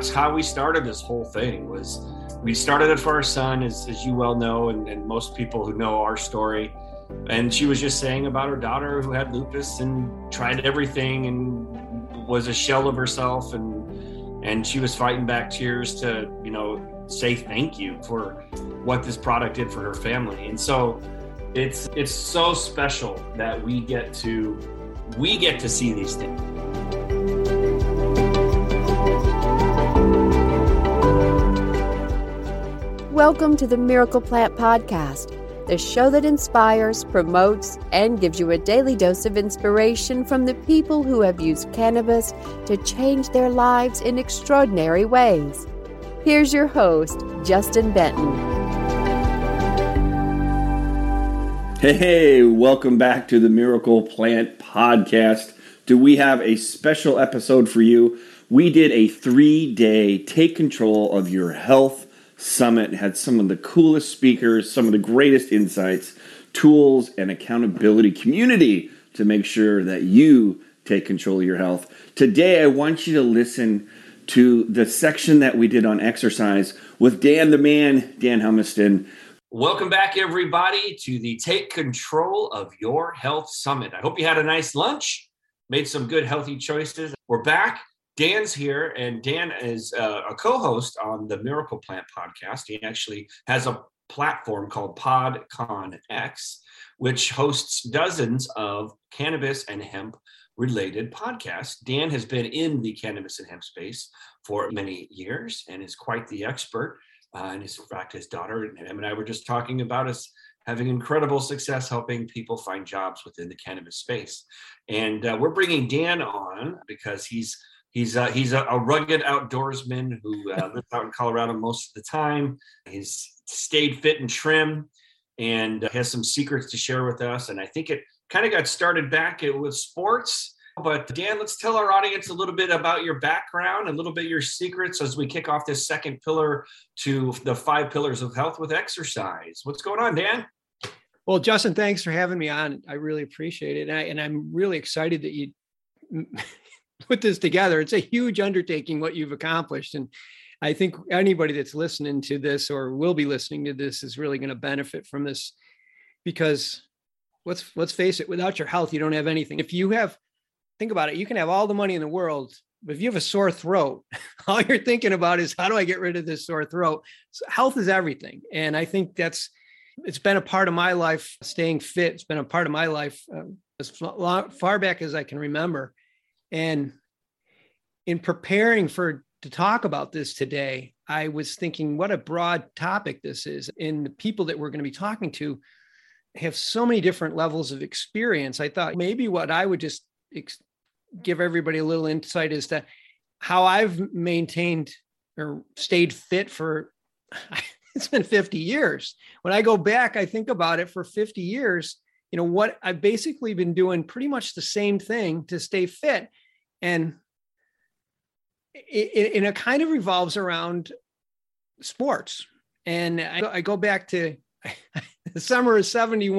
that's how we started this whole thing. Was we started it for our son, as you well know, and most people who know our story. And she was just saying about her daughter who had lupus and tried everything and was a shell of herself, and she was fighting back tears to, say thank you for what this product did for her family. And so it's so special that we get to see these things. Welcome to the Miracle Plant Podcast, the show that inspires, promotes, and gives you a daily dose of inspiration from the people who have used cannabis to change their lives in extraordinary ways. Here's your host, Justin Benton. Hey, welcome back to the Miracle Plant Podcast. Do we have a special episode for you? We did a 3-day Take Control of Your Health Summit. It had some of the coolest speakers, some of the greatest insights, tools, and accountability community to make sure that you take control of your health. Today, I want you to listen to the section that we did on exercise with Dan the Man, Dan Humiston. Welcome back, everybody, to the Take Control of Your Health Summit. I hope you had a nice lunch, made some good, healthy choices. We're back. Dan's here, and Dan is a co-host on the Miracle Plant Podcast. He actually has a platform called PodConX, which hosts dozens of cannabis and hemp related podcasts. Dan has been in the cannabis and hemp space for many years and is quite the expert. And in fact, his daughter and him and I were just talking about us having incredible success helping people find jobs within the cannabis space. And we're bringing Dan on because he's a rugged outdoorsman who lives out in Colorado most of the time. He's stayed fit and trim and has some secrets to share with us. And I think it kind of got started back with sports. But Dan, let's tell our audience a little bit about your background, a little bit your secrets as we kick off this second pillar to the 5 pillars of health with exercise. What's going on, Dan? Well, Justin, thanks for having me on. I really appreciate it. And I'm really excited that you put this together. It's a huge undertaking what you've accomplished. And I think anybody that's listening to this or will be listening to this is really going to benefit from this, because let's face it, without your health, you don't have anything. Think about it, you can have all the money in the world, but if you have a sore throat, all you're thinking about is, how do I get rid of this sore throat? So health is everything. And I think it's been a part of my life, staying fit. It's been a part of my life as far back as I can remember. And in preparing to talk about this today, I was thinking what a broad topic this is. And the people that we're going to be talking to have so many different levels of experience. I thought maybe what I would just give everybody a little insight as to how I've maintained or stayed fit for, it's been 50 years. When I go back, I think about it for 50 years, what I've basically been doing pretty much the same thing to stay fit. And it kind of revolves around sports. And I go back to the summer of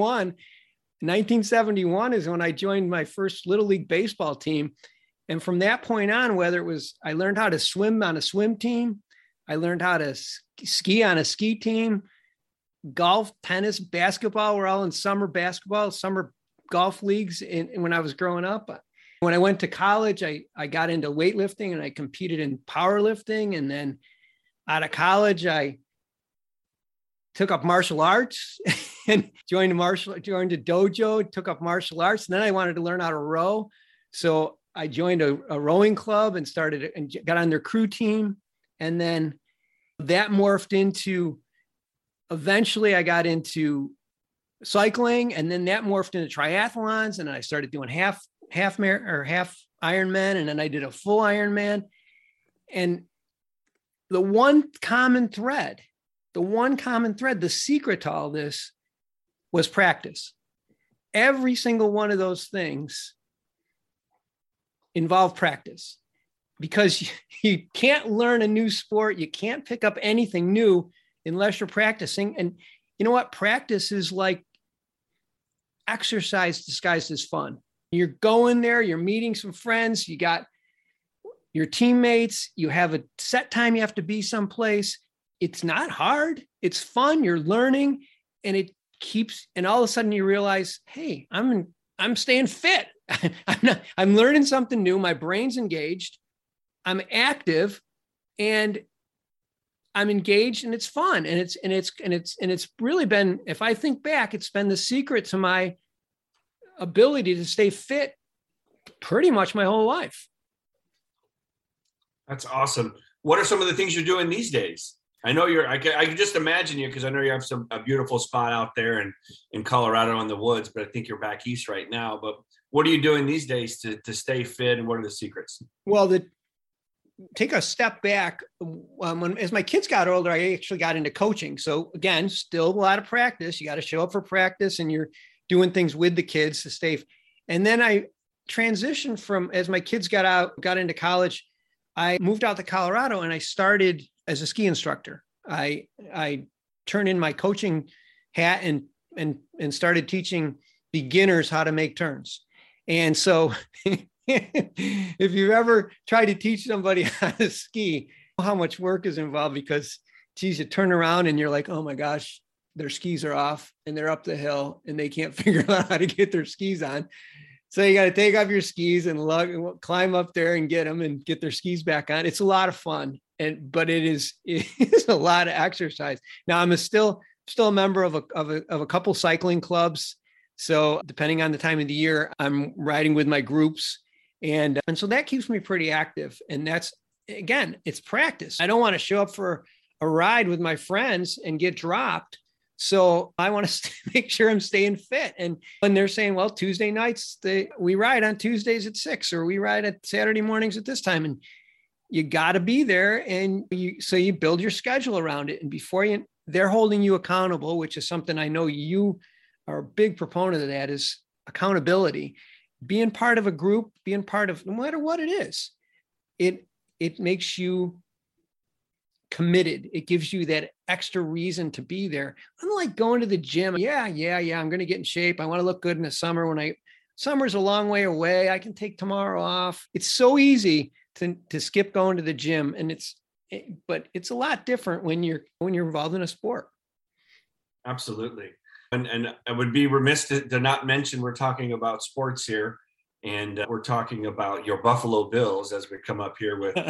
1971 is when I joined my first Little League baseball team. And from that point on, I learned how to swim on a swim team. I learned how to ski on a ski team. Golf, tennis, basketball were all in summer golf leagues when I was growing up. When I went to college, I got into weightlifting and I competed in powerlifting. And then out of college, I took up martial arts and joined a dojo, took up martial arts. And then I wanted to learn how to row. So I joined a rowing club and got on their crew team. And then that morphed into, eventually I got into cycling, and then that morphed into triathlons. And I started doing half Ironman. And then I did a full Ironman. And the one common thread, the secret to all this was practice. Every single one of those things involved practice, because you can't learn a new sport. You can't pick up anything new unless you're practicing. And you know what? Practice is like exercise disguised as fun. You're going there, you're meeting some friends, you got your teammates, you have a set time, you have to be someplace. It's not hard. It's fun. You're learning, and and all of a sudden you realize, hey, I'm staying fit. I'm learning something new. My brain's engaged. I'm active, and I'm engaged, and it's fun. And it's really been, if I think back, it's been the secret to my ability to stay fit pretty much my whole life. That's awesome. What are some of the things you're doing these days? I know I can just imagine you, because I know you have a beautiful spot out there in Colorado in the woods, but I think you're back east right now. But what are you doing these days to stay fit, and what are the secrets? Well, take a step back. As my kids got older, I actually got into coaching. So again, still a lot of practice. You got to show up for practice, and you're doing things with the kids to stay. And then I transitioned as my kids got into college, I moved out to Colorado, and I started as a ski instructor. I turned in my coaching hat and started teaching beginners how to make turns. And so if you've ever tried to teach somebody how to ski, how much work is involved, because geez, you turn around and you're like, oh my gosh, their skis are off and they're up the hill and they can't figure out how to get their skis on. So you got to take off your skis and climb up there and get them and get their skis back on. It's a lot of fun. But it is a lot of exercise. Now I'm still a member of a couple cycling clubs. So depending on the time of the year, I'm riding with my groups. And so that keeps me pretty active. And that's, again, it's practice. I don't want to show up for a ride with my friends and get dropped. So I want to make sure I'm staying fit. And when they're saying, well, Tuesday nights, we ride on Tuesdays at 6, or we ride at Saturday mornings at this time. And you got to be there. And so you build your schedule around it. And they're holding you accountable, which is something I know you are a big proponent of, that is accountability. Being part of a group, being part of, no matter what it is, it makes you committed. It gives you that extra reason to be there. Unlike going to the gym. Yeah. I'm going to get in shape. I want to look good in the summer. Summer's a long way away. I can take tomorrow off. It's so easy to skip going to the gym. But it's a lot different when you're involved in a sport. Absolutely. And I would be remiss to not mention, we're talking about sports here, and we're talking about your Buffalo Bills as we come up here with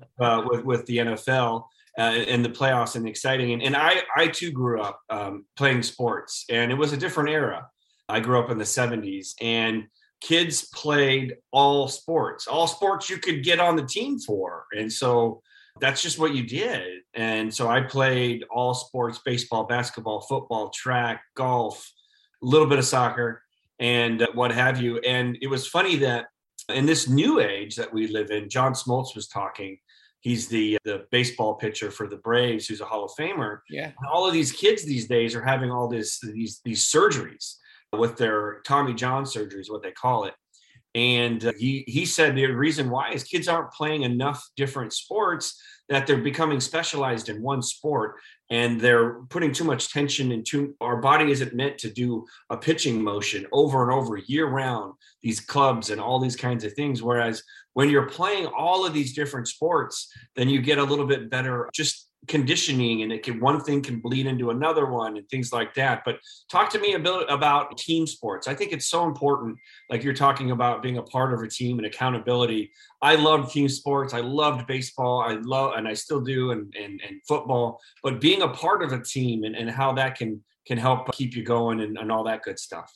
the NFL and the playoffs and exciting. And I too grew up playing sports, and it was a different era. I grew up in the 70s, and kids played all sports you could get on the team for. And so that's just what you did. And so I played all sports: baseball, basketball, football, track, golf, a little bit of soccer, and what have you. And it was funny that in this new age that we live in, John Smoltz was talking. He's the baseball pitcher for the Braves, who's a Hall of Famer. Yeah. And all of these kids these days are having all these surgeries with their Tommy John surgeries, what they call it. And he said the reason why is kids aren't playing enough different sports, that they're becoming specialized in one sport, and they're putting too much tension into our body. Isn't meant to do a pitching motion over and over year round, these clubs and all these kinds of things. Whereas when you're playing all of these different sports, then you get a little bit better just conditioning, and one thing can bleed into another one and things like that. But talk to me about team sports. I think it's so important. Like you're talking about being a part of a team and accountability. I loved team sports. I loved baseball. And I still do, and football, but being a part of a team and how that can help keep you going and all that good stuff.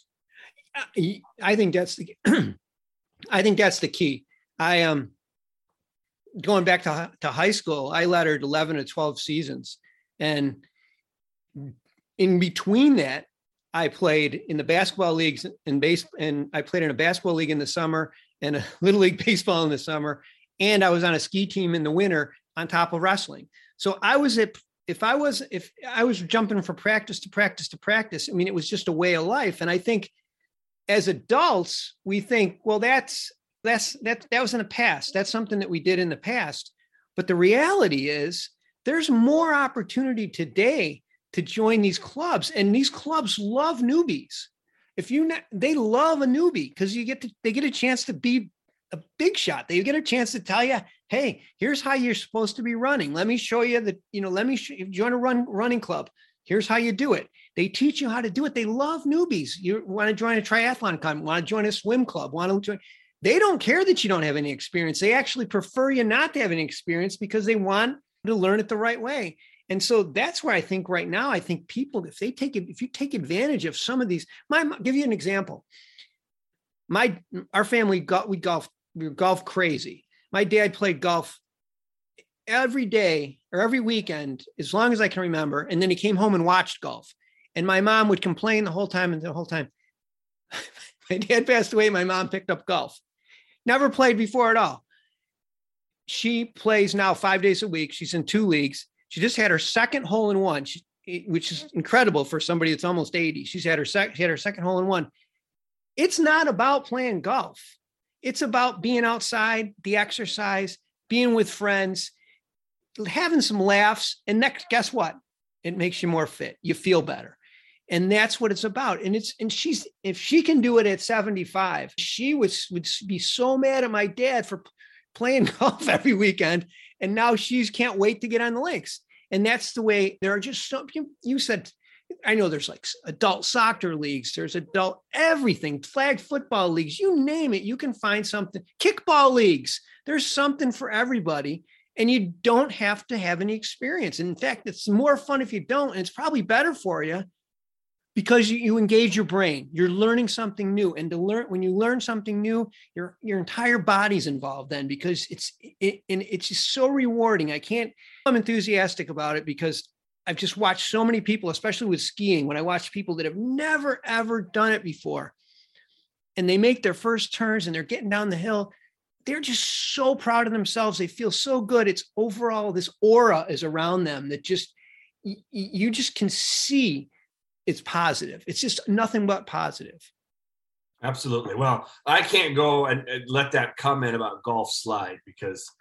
I think that's the key. Going back to high school, I lettered 11 to 12 seasons. And in between that, I played in the basketball leagues and I played in a basketball league in the summer and a little league baseball in the summer. And I was on a ski team in the winter on top of wrestling. So if I was jumping from practice to practice to practice, I mean, it was just a way of life. And I think as adults, we think, well, that was in the past. That's something that we did in the past. But the reality is there's more opportunity today to join these clubs, and these clubs love newbies. They love a newbie because they get a chance to be a big shot. They get a chance to tell you, hey, here's how you're supposed to be running. Let me show you if you join a running club, here's how you do it. They teach you how to do it. They love newbies. You want to join a triathlon club, want to join a swim club, they don't care that you don't have any experience. They actually prefer you not to have any experience because they want to learn it the right way. And so that's where I think right now, I think people, if you take advantage of some of these, I'll give you an example. Our family we were golf crazy. My dad played golf every day or every weekend, as long as I can remember. And then he came home and watched golf. And my mom would complain the whole time. My dad passed away. My mom picked up golf. Never played before at all. She plays now 5 days a week. She's in 2 leagues. She just had her second hole in one, which is incredible for somebody that's almost 80. She had her second hole in one. It's not about playing golf. It's about being outside, the exercise, being with friends, having some laughs. And guess what? It makes you more fit. You feel better. And that's what it's about. And if she can do it at 75, she would be so mad at my dad for playing golf every weekend. And now can't wait to get on the links. And that's the way. There are just some, you said, I know there's like adult soccer leagues, there's adult everything, flag football leagues, you name it, you can find something. Kickball leagues, there's something for everybody. And you don't have to have any experience. And in fact, it's more fun if you don't. And it's probably better for you because you engage your brain. You're learning something new. And when you learn something new, your entire body's involved then, because it's just so rewarding. I'm enthusiastic about it because I've just watched so many people, especially with skiing, when I watch people that have never, ever done it before, and they make their first turns and they're getting down the hill. They're just so proud of themselves. They feel so good. It's overall, this aura is around them that you just can see it's positive. It's just nothing but positive. Absolutely. Well, I can't go and let that comment about golf slide, because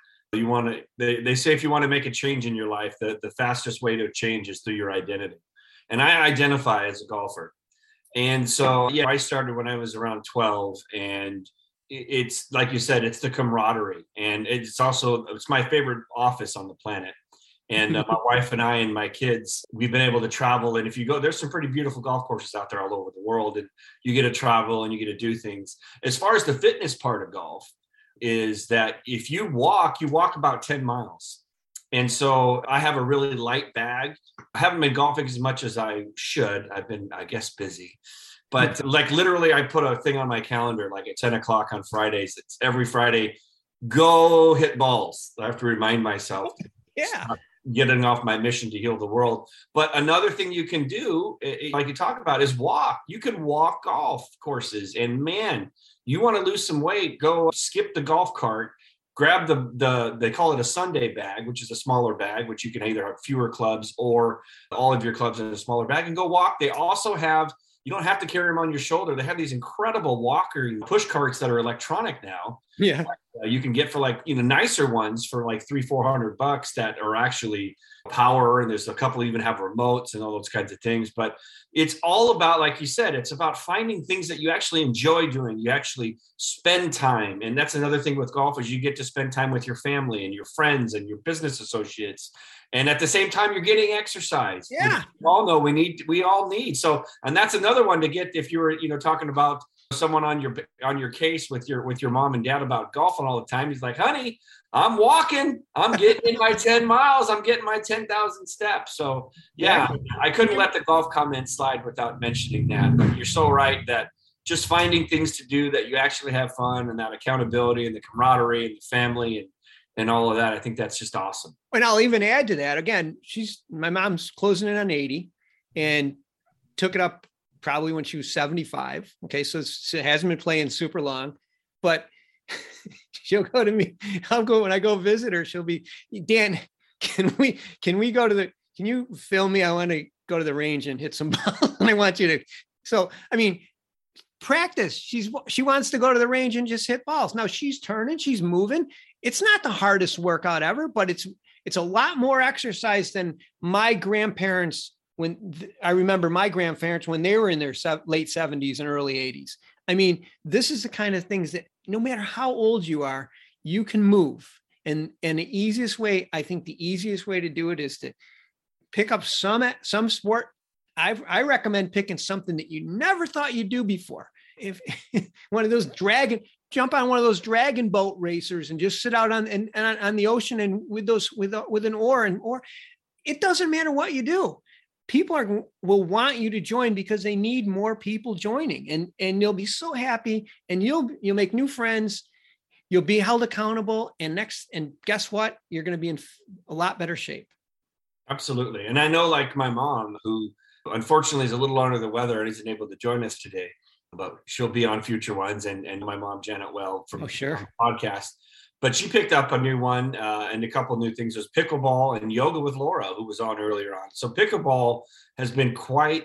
they say if you want to make a change in your life, the fastest way to change is through your identity. And I identify as a golfer. And so, I started when I was around 12, and it's like you said, it's the camaraderie. And it's my favorite office on the planet. And my wife and I and my kids, we've been able to travel. And if you go, there's some pretty beautiful golf courses out there all over the world, and you get to travel and you get to do things. As far as the fitness part of golf is that if you walk about 10 miles. And so I have a really light bag. I haven't been golfing as much as I should. I've been, I guess, busy. But like literally, I put a thing on my calendar, like at 10 o'clock on Fridays. It's every Friday, go hit balls. I have to remind myself. Yeah. Getting off my mission to heal the world. But another thing you can do, like you talk about, is walk. You can walk golf courses. And man, you want to lose some weight, go skip the golf cart, grab they call it a Sunday bag, which is a smaller bag, which you can either have fewer clubs or all of your clubs in a smaller bag, and go walk. They also have, you don't have to carry them on your shoulder. They have these incredible walker push carts that are electronic now. Yeah. You can get for like, nicer ones for like $300-400 that are actually power. And there's a couple even have remotes and all those kinds of things. But it's all about, like you said, it's about finding things that you actually enjoy doing. You actually spend time. And that's another thing with golf, is you get to spend time with your family and your friends and your business associates. And at the same time, you're getting exercise. Yeah. We all know we all need. So, and that's another one to get, if you were, talking about someone on your case with your mom and dad about golfing all the time. He's like, honey, I'm walking, I'm getting in my 10 miles, I'm getting my 10,000 steps. So yeah, I couldn't let the golf comment slide without mentioning that. But you're so right that just finding things to do that you actually have fun, and that accountability and the camaraderie and the family and all of that, I think that's just awesome. And I'll even add to that. Again, my mom's closing in on 80 and took it up probably when she was 75. Okay. So it hasn't been playing super long, but she'll go to me. When I go visit her, she'll be, Dan, can we can you film me? I want to go to the range and hit some balls. And I want you to. So, I mean, practice. She wants to go to the range and just hit balls. Now she's turning, she's moving. It's not the hardest workout ever, but it's a lot more exercise than my grandparents I remember my grandparents when they were in their late 70s and early 80s. I mean, this is the kind of things that no matter how old you are, you can move. And the easiest way, I think the easiest way to do it is to pick up some sport. I recommend picking something that you never thought you'd do before. If one of those jump on one of those dragon boat racers and just sit out on the ocean and with an oar, it doesn't matter what you do. People will want you to join because they need more people joining, and they'll be so happy, and you'll make new friends. You'll be held accountable, and guess what? You're going to be in a lot better shape. Absolutely. And I know, like my mom, who unfortunately is a little under the weather and isn't able to join us today, but she'll be on future ones. And my mom, Janet Well, from the podcast. But she picked up a new one, and a couple of new things. There's pickleball and yoga with Laura, who was on earlier on. So pickleball has been quite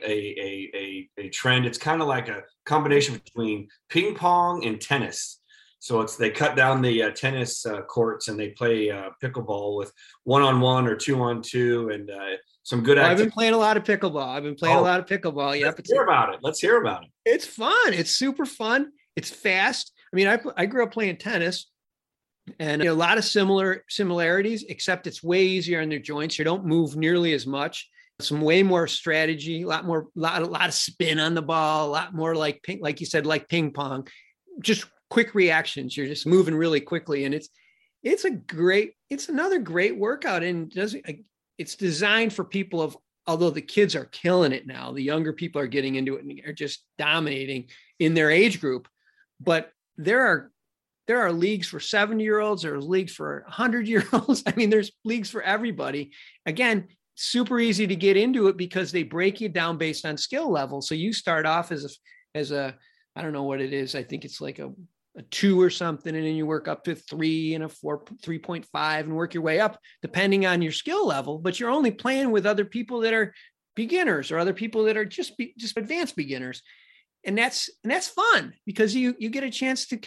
a trend. It's kind of like a combination between ping pong and tennis. So they cut down the tennis courts and they play pickleball with 1-on-1 or 2-on-2 and some good. I've been playing a lot of pickleball. Yep. Let's hear about it. It's fun. It's super fun. It's fast. I mean, I grew up playing tennis. And a lot of similarities, except it's way easier on their joints. You don't move nearly as much. Some way more strategy, a lot of spin on the ball, a lot more like you said, like ping pong, just quick reactions. You're just moving really quickly. And it's another great workout. And it's designed for people although the kids are killing it now, the younger people are getting into it and are just dominating in their age group. But there are leagues for 70-year-olds. There's leagues for 100-year-olds. I mean, there's leagues for everybody. Again, super easy to get into it because they break you down based on skill level. So you start off as a I don't know what it is. I think it's like a 2 or something. And then you work up to 3 and a 4, 3.5 and work your way up depending on your skill level. But you're only playing with other people that are beginners or other people that are just advanced beginners. And that's fun because you get a chance to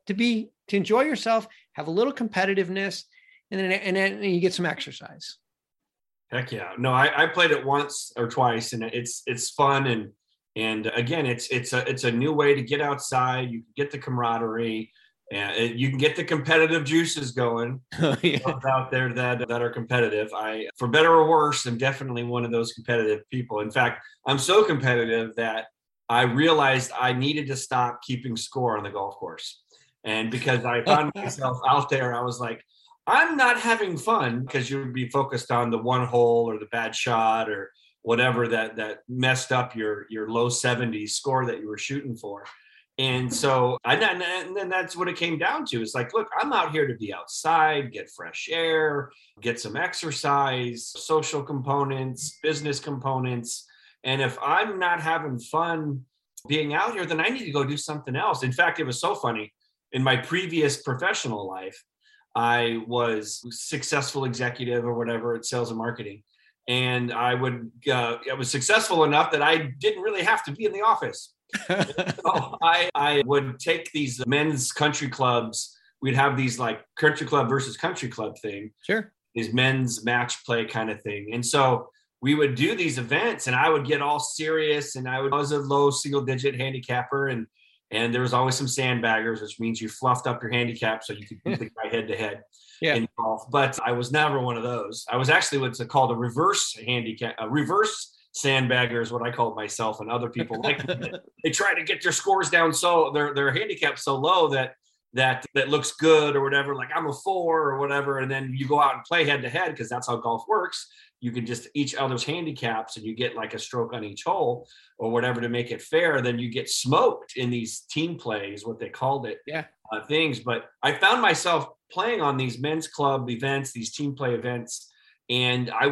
enjoy yourself, have a little competitiveness, and then you get some exercise. Heck yeah. No, I played it once or twice and it's fun. And again, it's a new way to get outside. You can get the camaraderie and you can get the competitive juices going. Out there that are competitive. For better or worse, I'm definitely one of those competitive people. In fact, I'm so competitive that I realized I needed to stop keeping score on the golf course. And because I found myself out there, I was like, I'm not having fun because you would be focused on the one hole or the bad shot or whatever that messed up your low 70s score that you were shooting for. And so and then that's what it came down to. It's like, look, I'm out here to be outside, get fresh air, get some exercise, social components, business components. And if I'm not having fun being out here, then I need to go do something else. In fact, it was so funny. In my previous professional life, I was successful executive or whatever at sales and marketing. And I was successful enough that I didn't really have to be in the office. So I would take these men's country clubs. We'd have these like country club versus country club thing. Sure. These men's match play kind of thing. And so we would do these events and I would get all serious and I was a low single digit handicapper and there was always some sandbaggers, which means you fluffed up your handicap so you could beat the guy head to head in golf. But I was never one of those. I was actually what's called a reverse handicap, a reverse sandbagger is what I called myself, and other people like they try to get their scores down so their handicap so low that looks good or whatever. Like I'm a 4 or whatever, and then you go out and play head to head because that's how golf works. You can just each other's handicaps and you get like a stroke on each hole or whatever to make it fair. Then you get smoked in these team plays, what they called it, things. But I found myself playing on these men's club events, these team play events. And it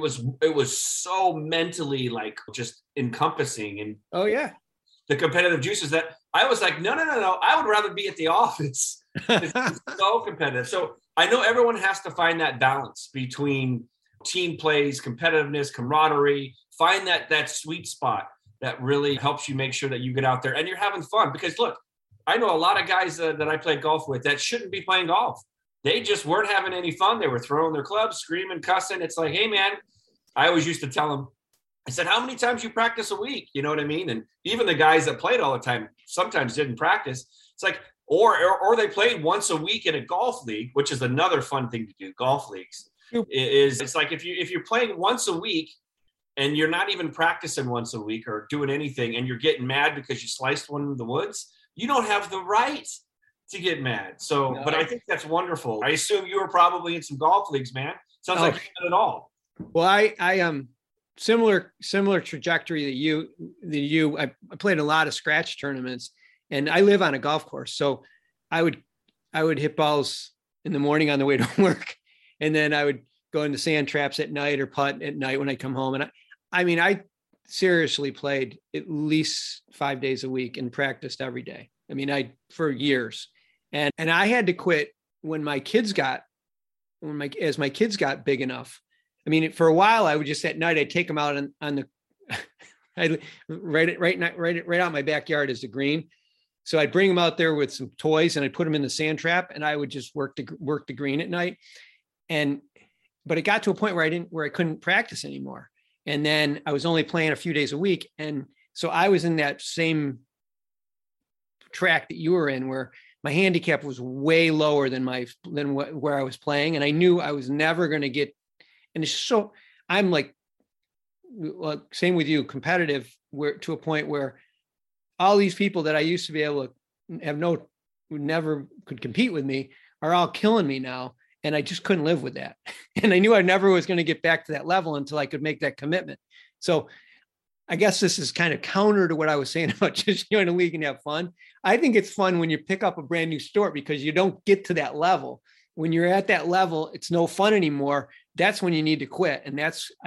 was so mentally like just encompassing and the competitive juices that I was like, no. I would rather be at the office. It's so competitive. So I know everyone has to find that balance between team plays, competitiveness, camaraderie, find that sweet spot that really helps you make sure that you get out there and you're having fun. Because look, I know a lot of guys that I play golf with that shouldn't be playing golf. They just weren't having any fun. They were throwing their clubs, screaming, cussing. It's like, hey man, I always used to tell them, I said, how many times you practice a week? You know what I mean? And even the guys that played all the time sometimes didn't practice. It's like, or they played once a week in a golf league, which is another fun thing to do. Golf leagues it's like if you're playing once a week and you're not even practicing once a week or doing anything, and you're getting mad because you sliced one in the woods, you don't have the right to get mad. So, no, but I think that's wonderful. I assume you were probably in some golf leagues, man. Sounds like you did it all. Well, I am similar trajectory that you. I played a lot of scratch tournaments, and I live on a golf course, so I would hit balls in the morning on the way to work, and then I would go into sand traps at night or putt at night when I come home. And I seriously played at least 5 days a week and practiced every day. I mean, for years, and I had to quit when my kids got big enough. I mean, for a while, I would just at night, I'd take them out on the, right out my backyard is the green. So I'd bring them out there with some toys and I'd put them in the sand trap, and I would just work the green at night. But it got to a point where I couldn't practice anymore. And then I was only playing a few days a week. And so I was in that same track that you were in, where my handicap was way lower than where I was playing. And I knew I was never going to get, and it's so, I'm like, well, same with you, competitive, to a point where all these people that I used to be able to have never could compete with me are all killing me now. And I just couldn't live with that. And I knew I never was going to get back to that level until I could make that commitment. So I guess this is kind of counter to what I was saying about just join a league and have fun. I think it's fun when you pick up a brand new sport, because you don't get to that level. When you're at that level, it's no fun anymore. That's when you need to quit. And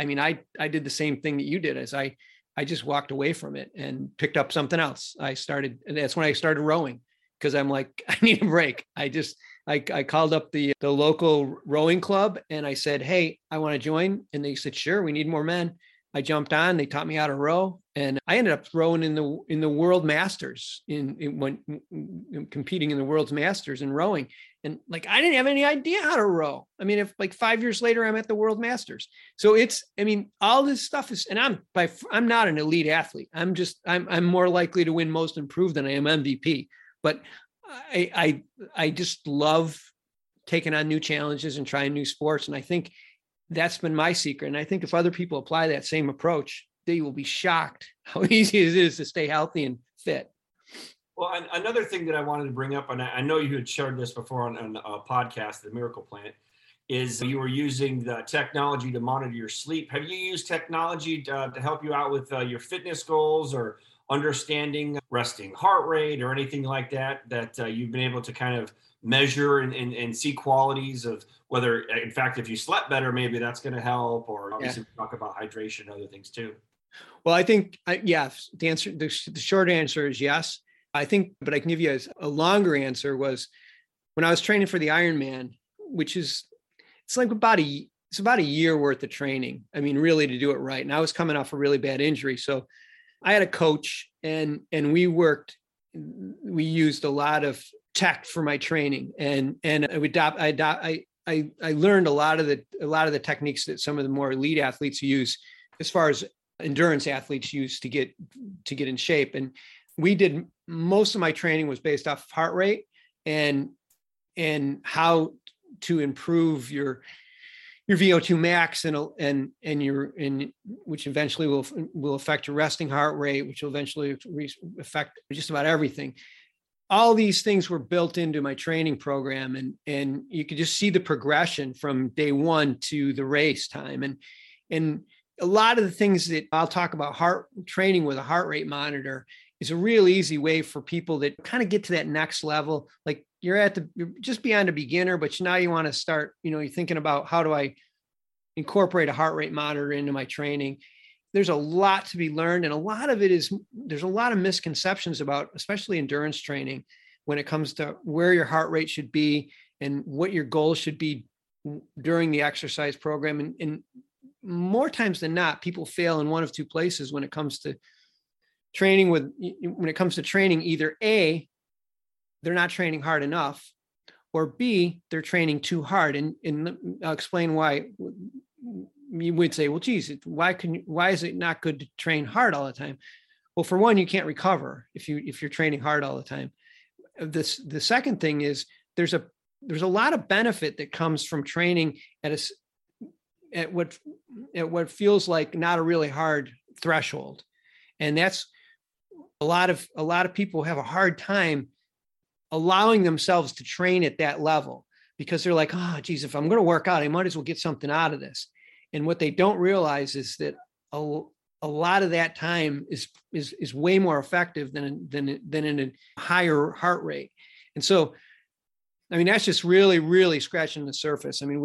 I did the same thing that you did, as I just walked away from it and picked up something else. That's when I started rowing, because I'm like, I need a break. I called up the local rowing club and I said, hey, I want to join. And they said, sure, we need more men. I jumped on, they taught me how to row, and I ended up rowing in the World Masters when competing in the World's Masters and rowing. And like, I didn't have any idea how to row. I mean, if like 5 years later, I'm at the World Masters. So all this stuff is, and I'm not an elite athlete. I'm more likely to win most improved than I am MVP, but I just love taking on new challenges and trying new sports. And I think that's been my secret. And I think if other people apply that same approach, they will be shocked how easy it is to stay healthy and fit. Well, another thing that I wanted to bring up, and I know you had shared this before on a podcast, The Miracle Plant, is you were using the technology to monitor your sleep. Have you used technology to help you out with your fitness goals, or understanding resting heart rate or anything like that you've been able to kind of measure and see qualities of whether, in fact, if you slept better, maybe that's going to help, or obviously talk about hydration and other things too? Well, I think, yes, the short answer is yes. I think, but I can give you a longer answer, was when I was training for the Ironman, which is, it's about a year worth of training. I mean, really, to do it right. And I was coming off a really bad injury. So I had a coach, and we used a lot of tech for my training, and I learned a lot of the techniques that some of the more elite athletes use, as far as endurance athletes use to get in shape. And most of my training was based off of heart rate and how to improve your VO2 max and which eventually will affect your resting heart rate, which will eventually affect just about everything. All these things were built into my training program, and you could just see the progression from day one to the race time. And a lot of the things that I'll talk about, training with a heart rate monitor, is a real easy way for people that kind of get to that next level. Like you're just beyond a beginner, but now you want to start, you're thinking about, how do I incorporate a heart rate monitor into my training? There's a lot to be learned. And a lot of it is, there's a lot of misconceptions about, especially endurance training, when it comes to where your heart rate should be and what your goals should be during the exercise program. And more times than not, people fail in one of two places when it comes to training. Either A, they're not training hard enough, or B, they're training too hard. And I'll explain why you would say, well, geez, why is it not good to train hard all the time? Well, for one, you can't recover if you're training hard all the time. The second thing is there's a lot of benefit that comes from training at what feels like not a really hard threshold. And that's a lot of people have a hard time allowing themselves to train at that level, because they're like, oh, geez, if I'm going to work out, I might as well get something out of this. And what they don't realize is that a lot of that time is way more effective than in a higher heart rate. And so, I mean, that's just really, really scratching the surface. I mean,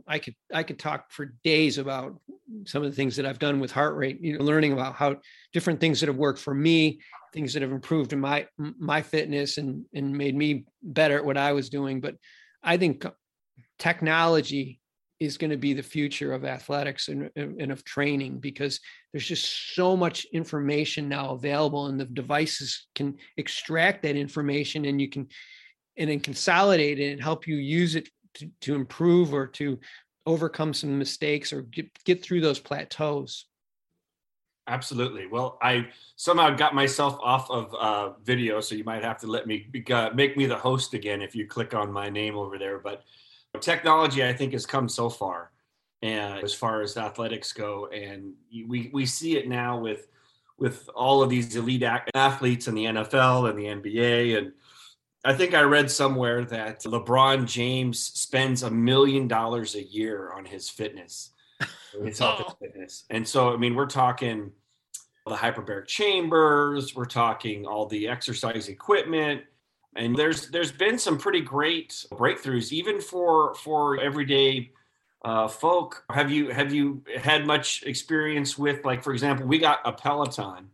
I could talk for days about some of the things that I've done with heart rate, learning about how different things that have worked for me, things that have improved in my fitness and made me better at what I was doing. But I think technology is going to be the future of athletics and of training, because there's just so much information now available, and the devices can extract that information, and you can and then consolidate it and help you use it to improve or to overcome some mistakes or get through those plateaus. Absolutely. Well, I somehow got myself off of video, so you might have to make me the host again if you click on my name over there. But technology, I think, has come so far, and as far as athletics go, and we see it now with all of these elite athletes in the NFL and the NBA. And I think I read somewhere that LeBron James spends $1 million a year on his fitness. His health and fitness. And so, I mean, we're talking the hyperbaric chambers, we're talking all the exercise equipment, and there's been some pretty great breakthroughs, even for everyday folk. Have you had much experience with, like, for example, we got a Peloton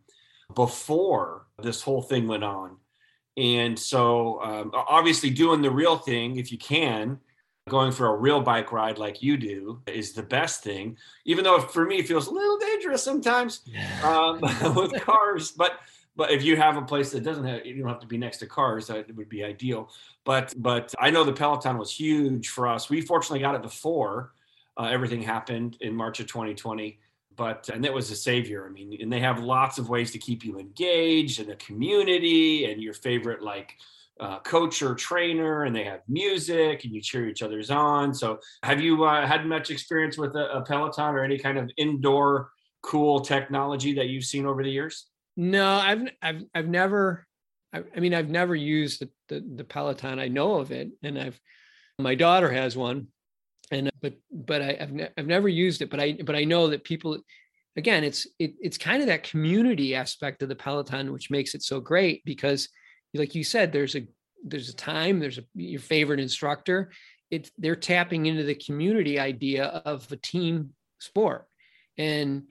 before this whole thing went on. And so obviously doing the real thing, if you can, going for a real bike ride like you do is the best thing, even though for me it feels a little dangerous sometimes with cars. But if you have a place that doesn't have, you don't have to be next to cars, that would be ideal. But I know the Peloton was huge for us. We fortunately got it before everything happened in March of 2020. And it was a savior. I mean, and they have lots of ways to keep you engaged in the community and your favorite, like, coach or trainer, and they have music and you cheer each other's on. So have you had much experience with a Peloton or any kind of indoor cool technology that you've seen over the years? No, I've never used the Peloton. I know of it, and my daughter has one, and but I've never used it. But I know that people, again, it's kind of that community aspect of the Peloton which makes it so great, because, like you said, there's a time, there's your favorite instructor. They're tapping into the community idea of a team sport, and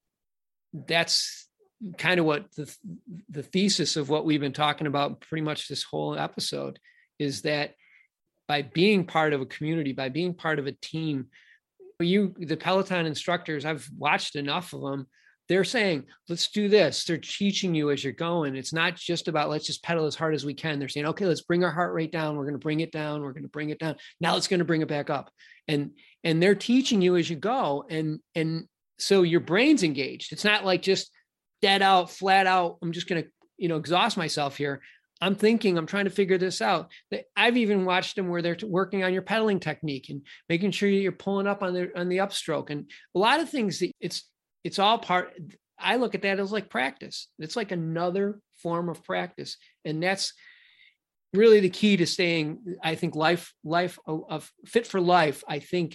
that's kind of what the thesis of what we've been talking about pretty much this whole episode is, that by being part of a community, by being part of a team, the Peloton instructors, I've watched enough of them. They're saying, let's do this. They're teaching you as you're going. It's not just about, let's just pedal as hard as we can. They're saying, okay, let's bring our heart rate down. We're going to bring it down. We're going to bring it down. Now it's going to bring it back up. And they're teaching you as you go. And so your brain's engaged. It's not like just dead out, flat out. I'm just going to, exhaust myself here. I'm thinking, I'm trying to figure this out. I've even watched them where they're working on your pedaling technique and making sure you're pulling up on the upstroke. And a lot of things, it's all part. I look at that as like practice. It's like another form of practice. And that's really the key to staying, I think, life of fit for life, I think,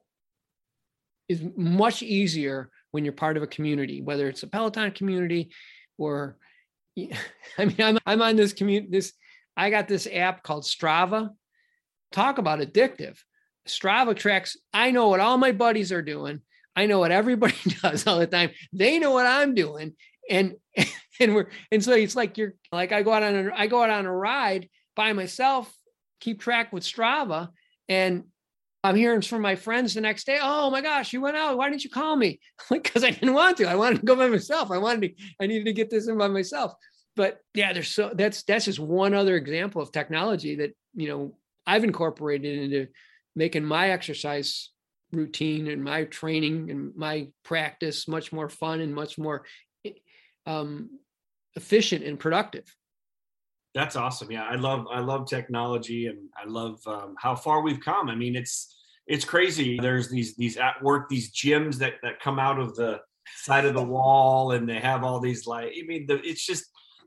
is much easier when you're part of a community, whether it's a Peloton community or, I mean, I'm on this community. I got this app called Strava. Talk about addictive. Strava tracks. I know what all my buddies are doing. I know what everybody does all the time. They know what I'm doing. And so it's like, I go out on a ride by myself, keep track with Strava. And I'm hearing from my friends the next day, oh my gosh, you went out. Why didn't you call me? Because I didn't want to. I wanted to go by myself. I needed to get this in by myself. But yeah, that's just one other example of technology that, I've incorporated into making my exercise routine and my training and my practice much more fun and much more efficient and productive. That's awesome. Yeah, I love technology, and I love how far we've come. I mean, it's crazy. There's these at work, these gyms that come out of the side of the wall, and they have all these it's just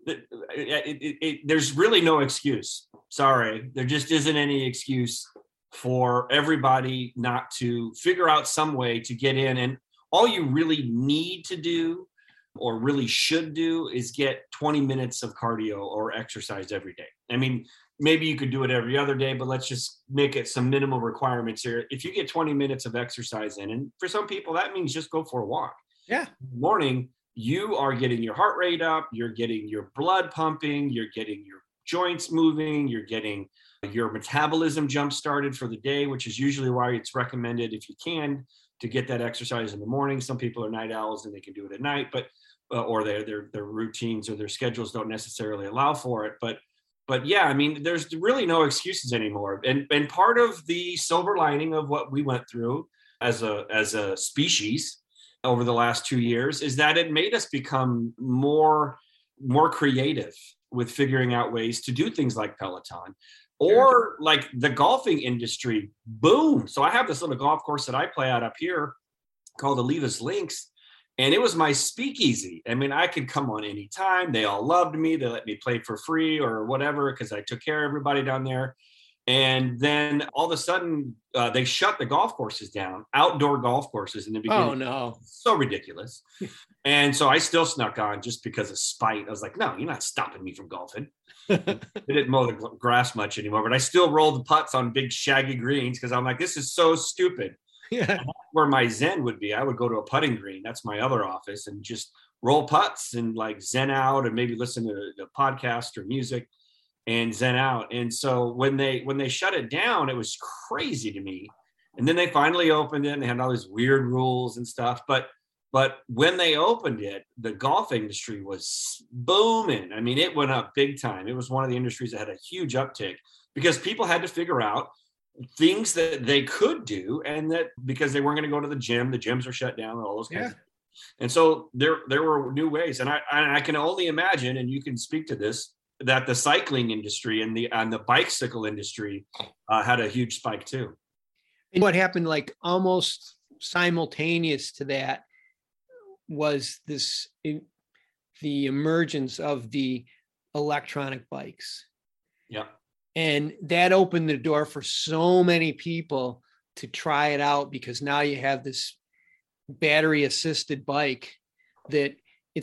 there's really no excuse. Sorry, there just isn't any excuse for everybody not to figure out some way to get in. And all you really need to do, or really should do, is get 20 minutes of cardio or exercise every day. I mean, maybe you could do it every other day, but let's just make it some minimal requirements here. If you get 20 minutes of exercise in, and for some people that means just go for a walk. Yeah. In the morning, you are getting your heart rate up, you're getting your blood pumping, you're getting your joints moving, you're getting your metabolism jump started for the day, which is usually why it's recommended, if you can, to get that exercise in the morning. Some people are night owls and they can do it at night, but or their routines or their schedules don't necessarily allow for it. But yeah, I mean, there's really no excuses anymore. And part of the silver lining of what we went through as a species over the last 2 years is that it made us become more creative with figuring out ways to do things like Peloton, or like the golfing industry. Boom. So I have this little golf course that I play out up here called Olivas Links, and it was my speakeasy. I mean, I could come on anytime. They all loved me. They let me play for free or whatever, because I took care of everybody down there. And then all of a sudden, they shut the golf courses down, outdoor golf courses in the beginning. Oh, no. So ridiculous. And so I still snuck on just because of spite. I was like, no, you're not stopping me from golfing. They didn't mow the grass much anymore, but I still rolled the putts on big shaggy greens because I'm like, this is so stupid. Yeah. Where my zen would be, I would go to a putting green. That's my other office, and just roll putts and like zen out, and maybe listen to the podcast or music and zen out. And so when they shut it down, it was crazy to me. And then they finally opened it, and they had all these weird rules and stuff. But when they opened it, the golf industry was booming. I mean, it went up big time. It was one of the industries that had a huge uptick because people had to figure out things that they could do, and that because they weren't going to go to the gyms were shut down, and all those kinds of things. And so there were new ways. And I can only imagine, and you can speak to this, that the cycling industry and the bicycle industry had a huge spike too. And what happened like almost simultaneous to that was the emergence of the electronic bikes. Yeah. And that opened the door for so many people to try it out, because now you have this battery assisted bike that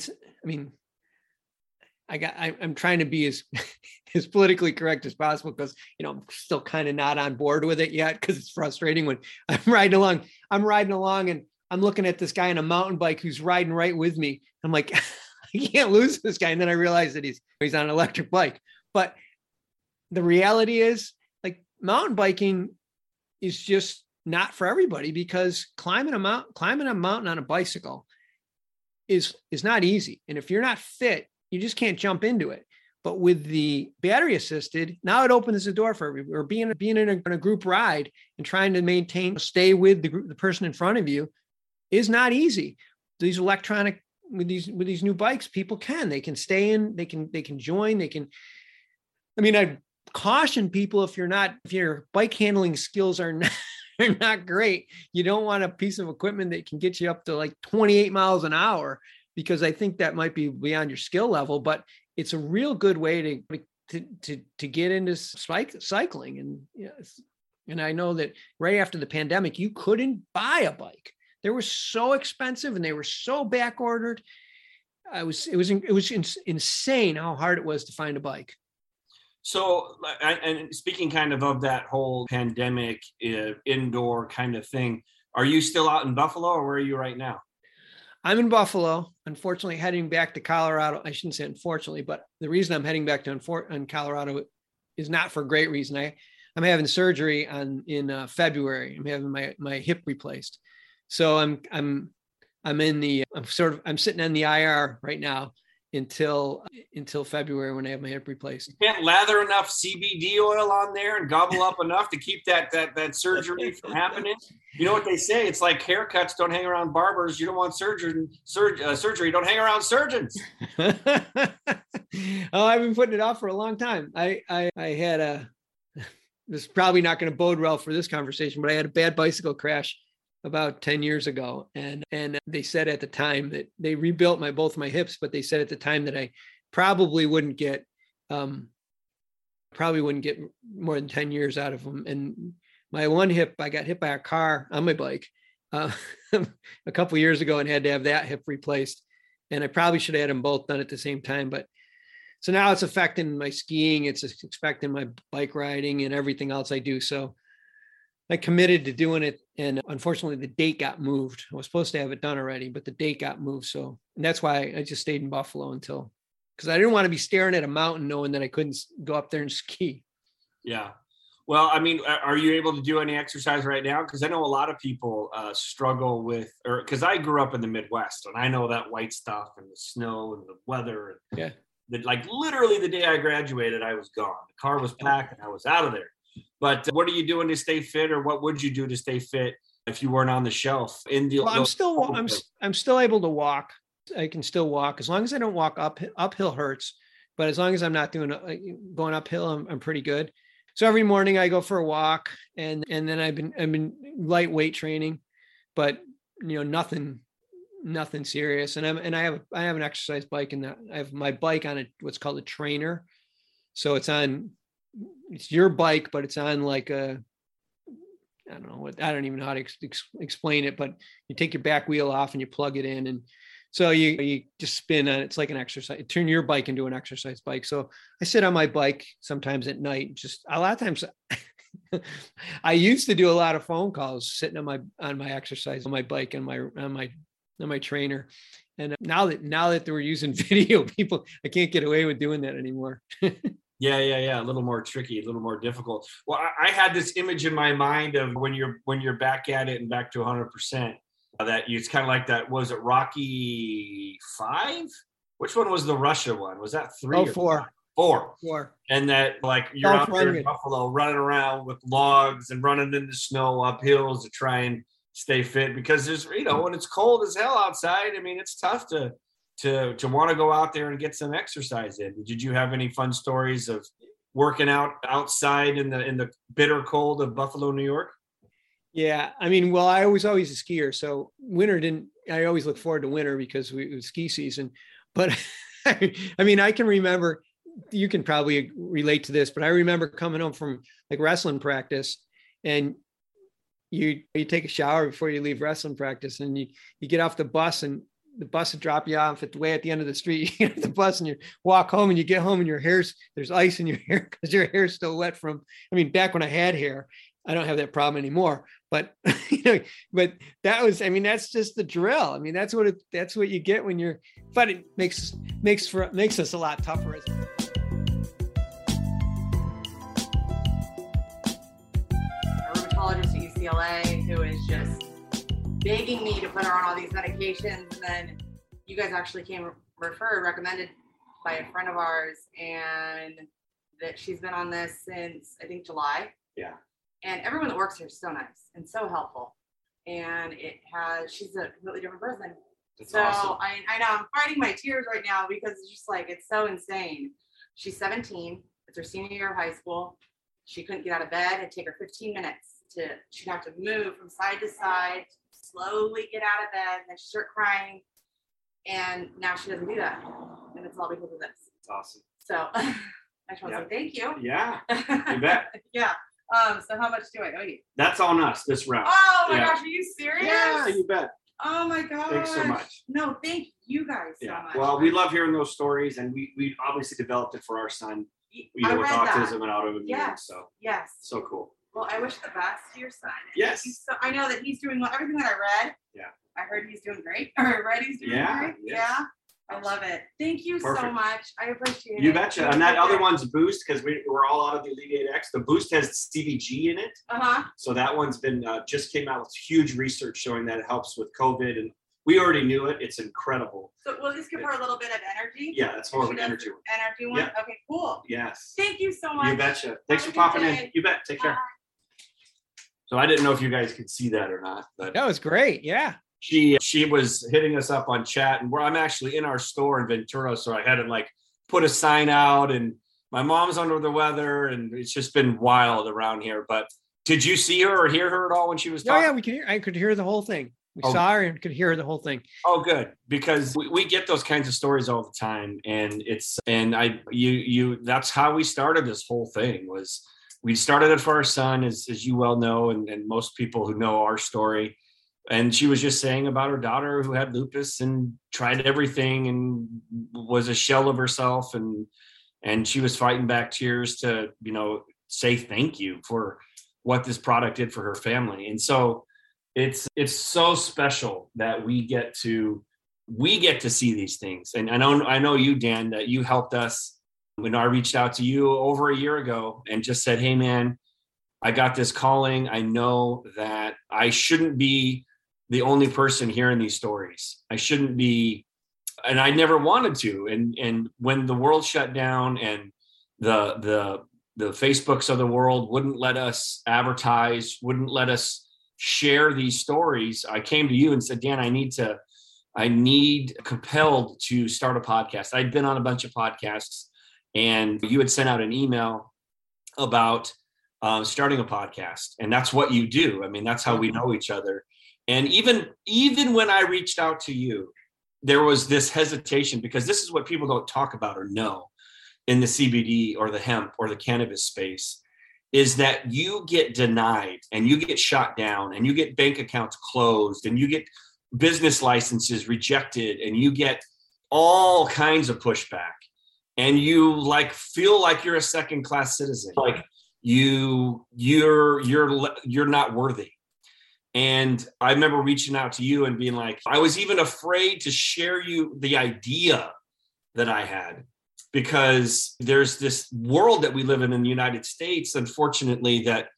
I'm trying to be as politically correct as possible, because, I'm still kind of not on board with it yet, because it's frustrating when I'm riding along and I'm looking at this guy on a mountain bike who's riding right with me. I'm like, I can't lose this guy. And then I realize that he's on an electric bike. But the reality is, like, mountain biking is just not for everybody, because climbing a mountain on a bicycle is not easy. And if you're not fit, you just can't jump into it. But with the battery assisted, now it opens the door for everybody. Or being in a group ride and trying to stay with the person in front of you is not easy. These electronic, with these new bikes, people they can stay in, they can join, I caution people, if your bike handling skills are not great, you don't want a piece of equipment that can get you up to like 28 miles an hour, because I think that might be beyond your skill level. But it's a real good way to get into cycling. And I know that right after the pandemic, you couldn't buy a bike. They were so expensive and they were so back ordered. It was insane how hard it was to find a bike. So, and speaking kind of that whole pandemic indoor kind of thing, are you still out in Buffalo, or where are you right now? I'm in Buffalo, unfortunately, heading back to Colorado. I shouldn't say unfortunately, but the reason I'm heading back to Colorado is not for a great reason. I'm having surgery in February. I'm having my hip replaced. So I'm sitting on the IR right now, until February when I have my hip replaced. You can't lather enough CBD oil on there and gobble up enough to keep that surgery from happening. You know what they say? It's like haircuts don't hang around barbers. You don't want surgery. Don't hang around surgeons. Oh, I've been putting it off for a long time. I had this is probably not going to bode well for this conversation, but I had a bad bicycle crash about 10 years ago. And they said at the time that they rebuilt both my hips, but they said at the time that I probably wouldn't get more than 10 years out of them. And my one hip, I got hit by a car on my bike a couple of years ago and had to have that hip replaced. And I probably should have had them both done at the same time. But so now it's affecting my skiing. It's affecting my bike riding and everything else I do. So I committed to doing it. And unfortunately, the date got moved. I was supposed to have it done already, but the date got moved. So, and that's why I just stayed in Buffalo because I didn't want to be staring at a mountain knowing that I couldn't go up there and ski. Yeah. Well, I mean, are you able to do any exercise right now? Because I know a lot of people struggle with, because I grew up in the Midwest and I know that white stuff and the snow and the weather. Yeah. Like literally the day I graduated, I was gone. The car was packed and I was out of there. But what are you doing to stay fit, or what would you do to stay fit if you weren't on the shelf? I'm still able to walk. I can still walk as long as I don't walk uphill hurts. But as long as I'm not going uphill, I'm pretty good. So every morning I go for a walk, and then I've been lightweight training, but nothing serious. And I have an exercise bike, and I have my bike on what's called a trainer. So it's your bike, but it's on like I don't even know how to explain it, but you take your back wheel off and you plug it in. And so you just spin on it. It's like an exercise, turn your bike into an exercise bike. So I sit on my bike sometimes at night, just a lot of times. I used to do a lot of phone calls sitting on my exercise, on my bike and on my trainer. And now that they were using video, I can't get away with doing that anymore. Yeah. A little more tricky, a little more difficult. Well, I had this image in my mind of when you're back at it and back to 100%, that it's kind of like that. Was it Rocky 5? Which one was the Russia one? Was that 3 or 4? 4. And that like you're out there in Buffalo running around with logs and running in the snow up hills to try and stay fit, because there's, when it's cold as hell outside, I mean, it's tough to want to go out there and get some exercise in. Did you have any fun stories of working out outside in the bitter cold of Buffalo, New York? Yeah. I mean, well, I was always a skier. So I always look forward to winter because it was ski season. But I mean, I can remember, you can probably relate to this, but I remember coming home from like wrestling practice, and you take a shower before you leave wrestling practice, and you get off the bus, and the bus would drop you off at the end of the street. You get off the bus and you walk home, and you get home and there's ice in your hair because your hair's still wet from, back when I had hair. I don't have that problem anymore, but but that's just the drill. That's what you get when you're, but it makes us a lot tougher. A rheumatologist at UCLA who is just begging me to put her on all these medications, and then you guys actually came recommended by a friend of ours, and that she's been on this since I think July. Yeah. And everyone that works here is so nice and so helpful. And she's a completely different person. That's so awesome. I know I'm fighting my tears right now because it's just like, it's so insane. She's 17. It's her senior year of high school. She couldn't get out of bed. It'd take her 15 minutes she'd have to move from side to side, slowly get out of bed, and then she'd start crying. And now she doesn't do that. And it's all because of this. It's awesome. So I just want to say thank you. Yeah, you bet. Yeah. So how much do I owe you? That's on us this round. Oh my gosh, are you serious? Yeah, you bet. Oh my gosh. Thanks so much. No, thank you guys so much. Well, we love hearing those stories, and we obviously developed it for our son, with autism and autoimmune. Yes. So yes. So cool. Well, I wish the best to your son. Yes. I know that he's doing everything that I read. Yeah. I heard he's doing great. Or read he's doing great. Yes. Yeah. I love it. Thank you so much. I appreciate it. You betcha. And that other one's Boost, because we're all out of the Alleviate X. The Boost has CBG in it. So that one's been just came out with huge research showing that it helps with COVID. And we already knew it. It's incredible. So we'll just give her a little bit of energy. Yeah, that's more of an energy one. Energy one? Yeah. Okay, cool. Yes. Thank you so much. You betcha. Thanks Have for a good popping in. day. You bet. Take care. Bye. So I didn't know if you guys could see that or not, but That was great. Yeah. she was hitting us up on chat, and I'm actually in our store in Ventura, so I had to like put a sign out, and my mom's under the weather, and it's just been wild around here. But did you see her or hear her at all when she was Oh talking? yeah, I could hear the whole thing. We Oh. saw her and could hear the whole thing. Oh, good, because we get those kinds of stories all the time, and that's how we started this whole thing. Was we started it for our son, as you well know, and most people who know our story. And she was just saying about her daughter who had lupus and tried everything and was a shell of herself, and she was fighting back tears to say thank you for what this product did for her family. And so it's so special that we get to see these things. And I know you, Dan, that you helped us when I reached out to you over a year ago and just said, hey man, I got this calling. I know that I shouldn't be the only person hearing these stories. I shouldn't be, and I never wanted to. And when the world shut down and the Facebooks of the world wouldn't let us advertise, wouldn't let us share these stories, I came to you and said, Dan, I need compelled to start a podcast. I'd been on a bunch of podcasts, and you had sent out an email about starting a podcast. And that's what you do. I mean, that's how we know each other. And even when I reached out to you, there was this hesitation, because this is what people don't talk about or know in the CBD or the hemp or the cannabis space, is that you get denied and you get shot down and you get bank accounts closed and you get business licenses rejected and you get all kinds of pushback, and you like feel like you're a second class citizen, like you're not worthy. And I remember reaching out to you and being like, I was even afraid to share the idea that I had, because there's this world that we live in the United States, unfortunately, that,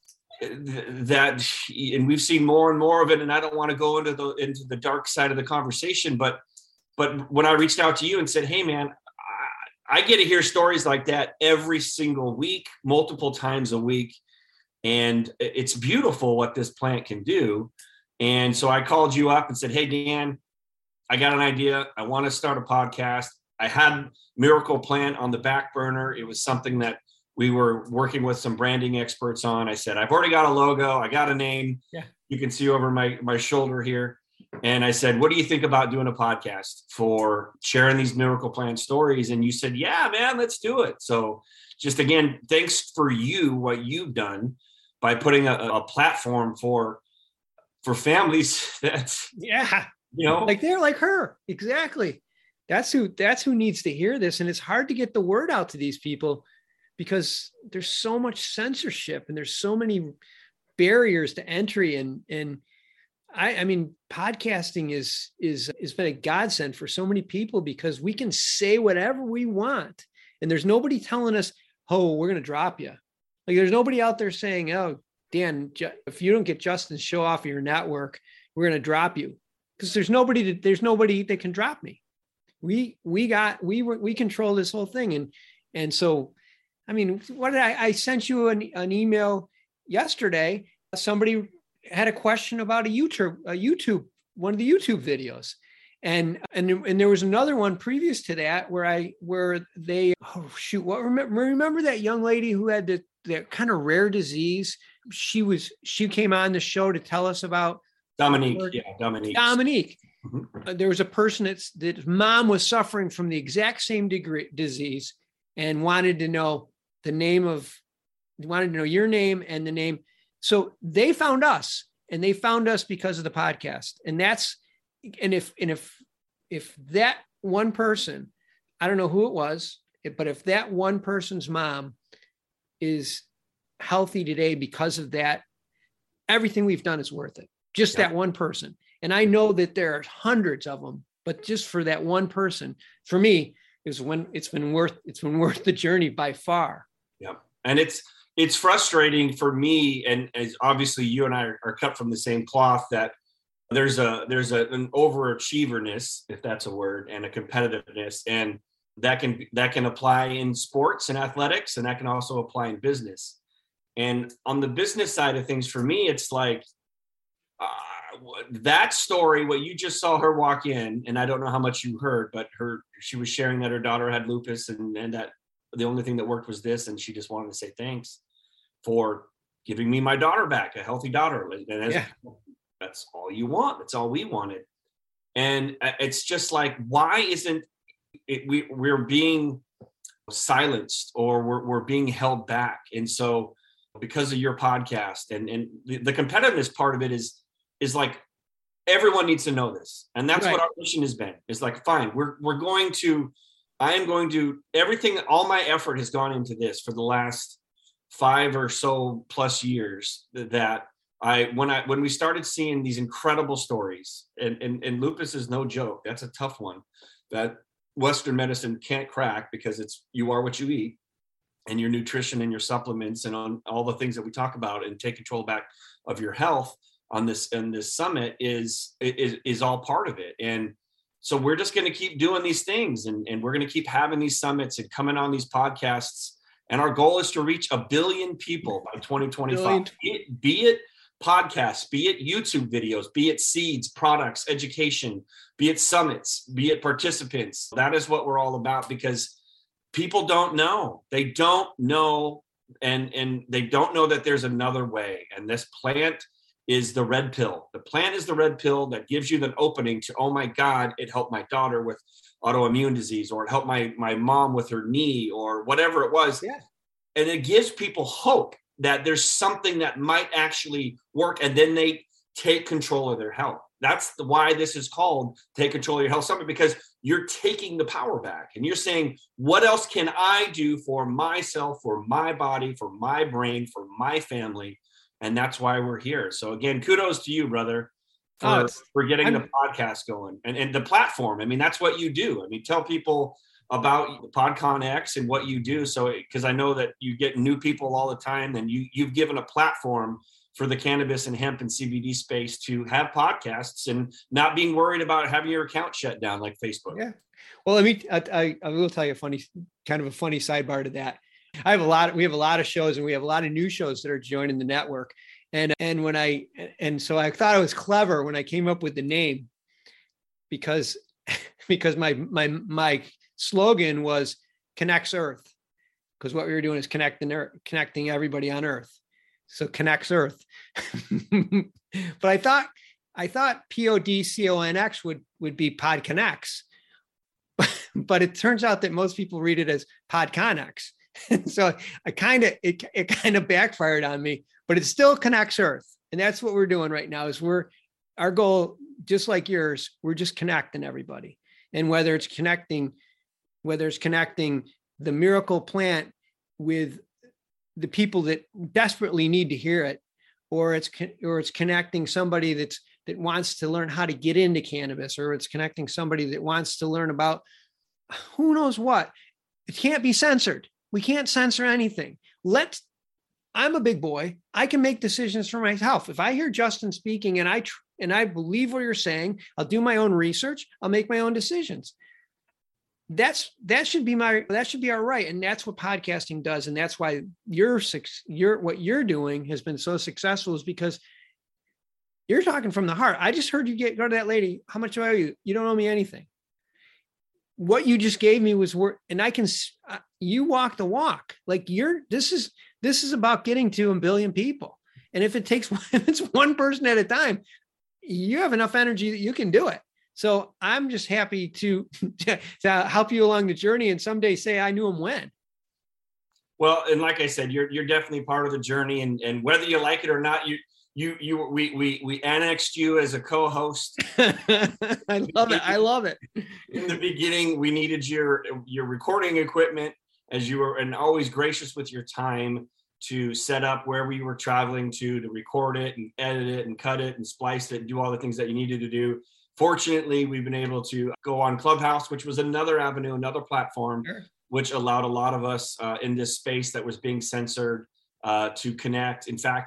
and we've seen more and more of it. And I don't want to go into the dark side of the conversation, but when I reached out to you and said, hey man, I get to hear stories like that every single week, multiple times a week. And it's beautiful what this plant can do. And so I called you up and said, hey, Dan, I got an idea. I want to start a podcast. I had Miracle Plant on the back burner. It was something that we were working with some branding experts on. I said, I've already got a logo. I got a name. Yeah. You can see over my shoulder here. And I said, what do you think about doing a podcast for sharing these Miracle Plant stories? And you said, yeah, man, let's do it. So just again, thanks for what you've done by putting a platform for families that's, like they're like her. Exactly. That's who needs to hear this. And it's hard to get the word out to these people because there's so much censorship and there's so many barriers to entry. And I mean, podcasting has been a godsend for so many people because we can say whatever we want. And there's nobody telling us, oh, we're going to drop you. Like there's nobody out there saying, oh, Dan, if you don't get Justin's show off of your network, we're going to drop you. Because there's nobody that can drop me. We control this whole thing. And so, I mean, what did I sent you an email yesterday. Somebody had a question about one of the YouTube videos. And there was another one previous to that remember that young lady who had that kind of rare disease? She came on the show to tell us about Dominique. Dominique. Mm-hmm. There was a person that mom was suffering from the exact same disease and wanted to know your name and the name. So they found us, and they found us because of the podcast. And if that one person, I don't know who it was, but if that one person's mom is healthy today because of that, everything we've done is worth it. Just that one person. And I know that there are hundreds of them, but just for that one person, for me, it's been worth the journey by far. Yeah. And it's frustrating for me. And as obviously you and I are cut from the same cloth, that an overachieverness, if that's a word, and a competitiveness, and that can apply in sports and athletics, and that can also apply in business. And on the business side of things, for me, it's like that story, what you just saw her walk in, and I don't know how much you heard, but she was sharing that her daughter had lupus, and that the only thing that worked was this, and she just wanted to say thanks for giving me my daughter back, a healthy daughter. And that's all you want. That's all we wanted. And it's just like, why isn't it, we're being silenced, or we're being held back? And so because of your podcast and the competitiveness part of it is like, everyone needs to know this. And that's what our mission has been. It's like, fine, I am going to, everything, all my effort has gone into this for the last 5 or so plus years, that when we started seeing these incredible stories, and lupus is no joke. That's a tough one that Western medicine can't crack, because you are what you eat, and your nutrition and your supplements and on all the things that we talk about and take control back of your health on this summit is all part of it. And so we're just going to keep doing these things, and we're going to keep having these summits and coming on these podcasts. And our goal is to reach 1 billion people by 2025, be it podcasts, be it YouTube videos, be it seeds, products, education, be it summits, be it participants. That is what we're all about, because people don't know. They don't know, and they don't know that there's another way. And this plant is the red pill. The plant is the red pill that gives you the opening to, oh my God, it helped my daughter with autoimmune disease, or it helped my mom with her knee, or whatever it was. Yeah. And it gives people hope that there's something that might actually work, and then they take control of their health. That's why this is called Take Control of Your Health Summit, because you're taking the power back and you're saying, what else can I do for myself, for my body, for my brain, for my family? And that's why we're here. So again, kudos to you, brother, for getting the podcast going and the platform. I mean, that's what you do. I mean, tell people about PodCon X and what you do. So, because I know that you get new people all the time, and you've given a platform for the cannabis and hemp and CBD space to have podcasts and not being worried about having your account shut down like Facebook. Yeah. Well, I will tell you a funny sidebar to that. We have a lot of shows, and we have a lot of new shows that are joining the network. And so I thought it was clever when I came up with the name, because my slogan was Connects Earth, because what we were doing is connecting everybody on Earth. So Connects Earth. But I thought PODCONX would be Pod Connects, but it turns out that most people read it as PodConX. So it kind of backfired on me, but it still Connects Earth. And that's what we're doing right now, is our goal, just like yours, we're just connecting everybody. And whether it's connecting the miracle plant with the people that desperately need to hear it, or it's connecting somebody that wants to learn how to get into cannabis, or it's connecting somebody that wants to learn about who knows what. It can't be censored. We can't censor anything. I'm a big boy. I can make decisions for myself. If I hear Justin speaking and I believe what you're saying, I'll do my own research. I'll make my own decisions. That should be our right. And that's what podcasting does. And that's why what you're doing has been so successful, is because you're talking from the heart. I just heard you go to that lady. How much do I owe you? You don't owe me anything. What you just gave me was worth, and you walk the walk. Like this is about getting to 1 billion people. And if it's one person at a time, you have enough energy that you can do it. So I'm just happy to help you along the journey, and someday say I knew him when. Well, and like I said, you're definitely part of the journey, and whether you like it or not, we annexed you as a co-host. I love it. In the beginning, we needed your recording equipment, as you were, and always gracious with your time to set up wherever you were traveling to record it and edit it and cut it and splice it and do all the things that you needed to do. Fortunately, we've been able to go on Clubhouse, which was another avenue, another platform, sure, which allowed a lot of us in this space that was being censored to connect. In fact,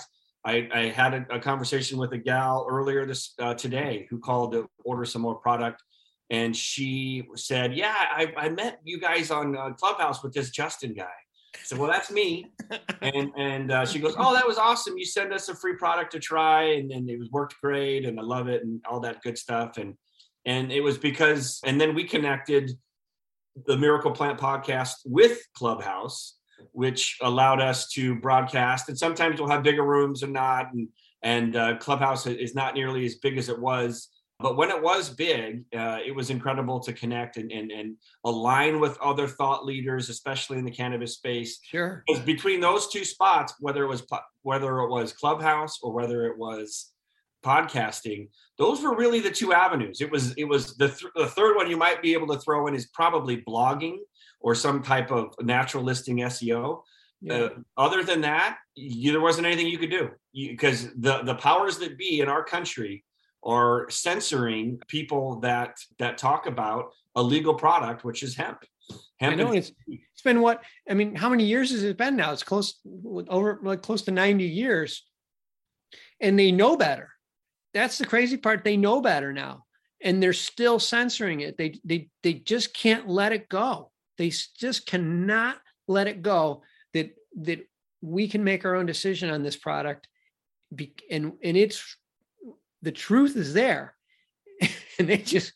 I had a conversation with a gal earlier today who called to order some more product. And she said, yeah, I met you guys on Clubhouse with this Justin guy. So, well, that's me. And she goes, oh, that was awesome. You sent us a free product to try, and it worked great, and I love it, and all that good stuff. And it was because, and then we connected the Miracle Plant podcast with Clubhouse, which allowed us to broadcast. And sometimes we'll have bigger rooms or not, and Clubhouse is not nearly as big as it was. But when it was big, it was incredible to connect and align with other thought leaders, especially in the cannabis space. Sure. Because between those two spots, whether it was Clubhouse or whether it was podcasting, those were really the two avenues. It was the third one you might be able to throw in is probably blogging or some type of natural listing SEO. Yeah. Other than that, there wasn't anything you could do because the powers that be in our country are censoring people that talk about a legal product, which is hemp. I know it's been how many years has it been now? It's close to 90 years, and they know better. That's the crazy part. They know better now, and they're still censoring it. They just can't let it go. They just cannot let it go that we can make our own decision on this product, and it's. The truth is there, and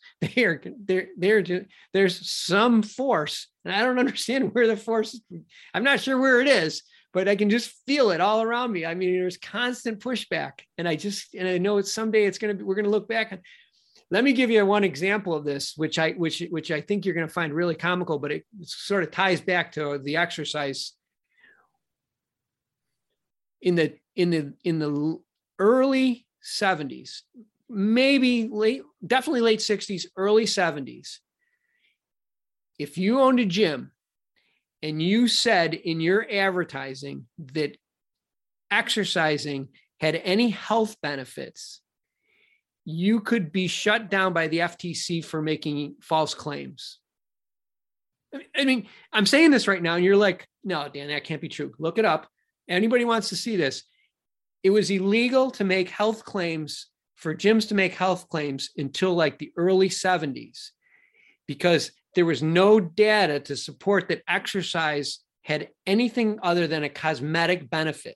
there's some force, and I don't understand where the force. I'm not sure where it is, but I can just feel it all around me. I mean, there's constant pushback, and I know we're going to look back on. Let me give you one example of this, which I think you're going to find really comical, but it sort of ties back to the exercise. In the early 70s, definitely late 60s, early 70s. If you owned a gym and you said in your advertising that exercising had any health benefits, you could be shut down by the FTC for making false claims. I mean, I'm saying this right now, and you're like, no, Dan, that can't be true. Look it up. Anybody wants to see this. It was illegal to make health claims, for gyms to make health claims until like the early 70s, because there was no data to support that exercise had anything other than a cosmetic benefit.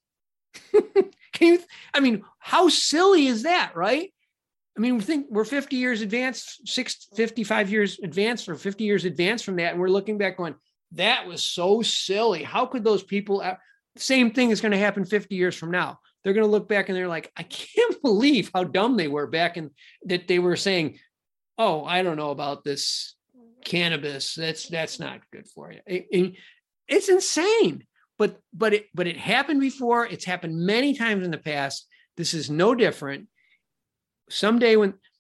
How silly is that, right? I mean, we think we're 50 years advanced, 55 years advanced, or 50 years advanced from that. And we're looking back going, that was so silly. How could those people, same thing is going to happen 50 years from now. They're going to look back and they're like, I can't believe how dumb they were back in that they were saying, oh, I don't know about this cannabis. That's not good for you. It's insane. But it happened before. It's happened many times in the past. This is no different. Someday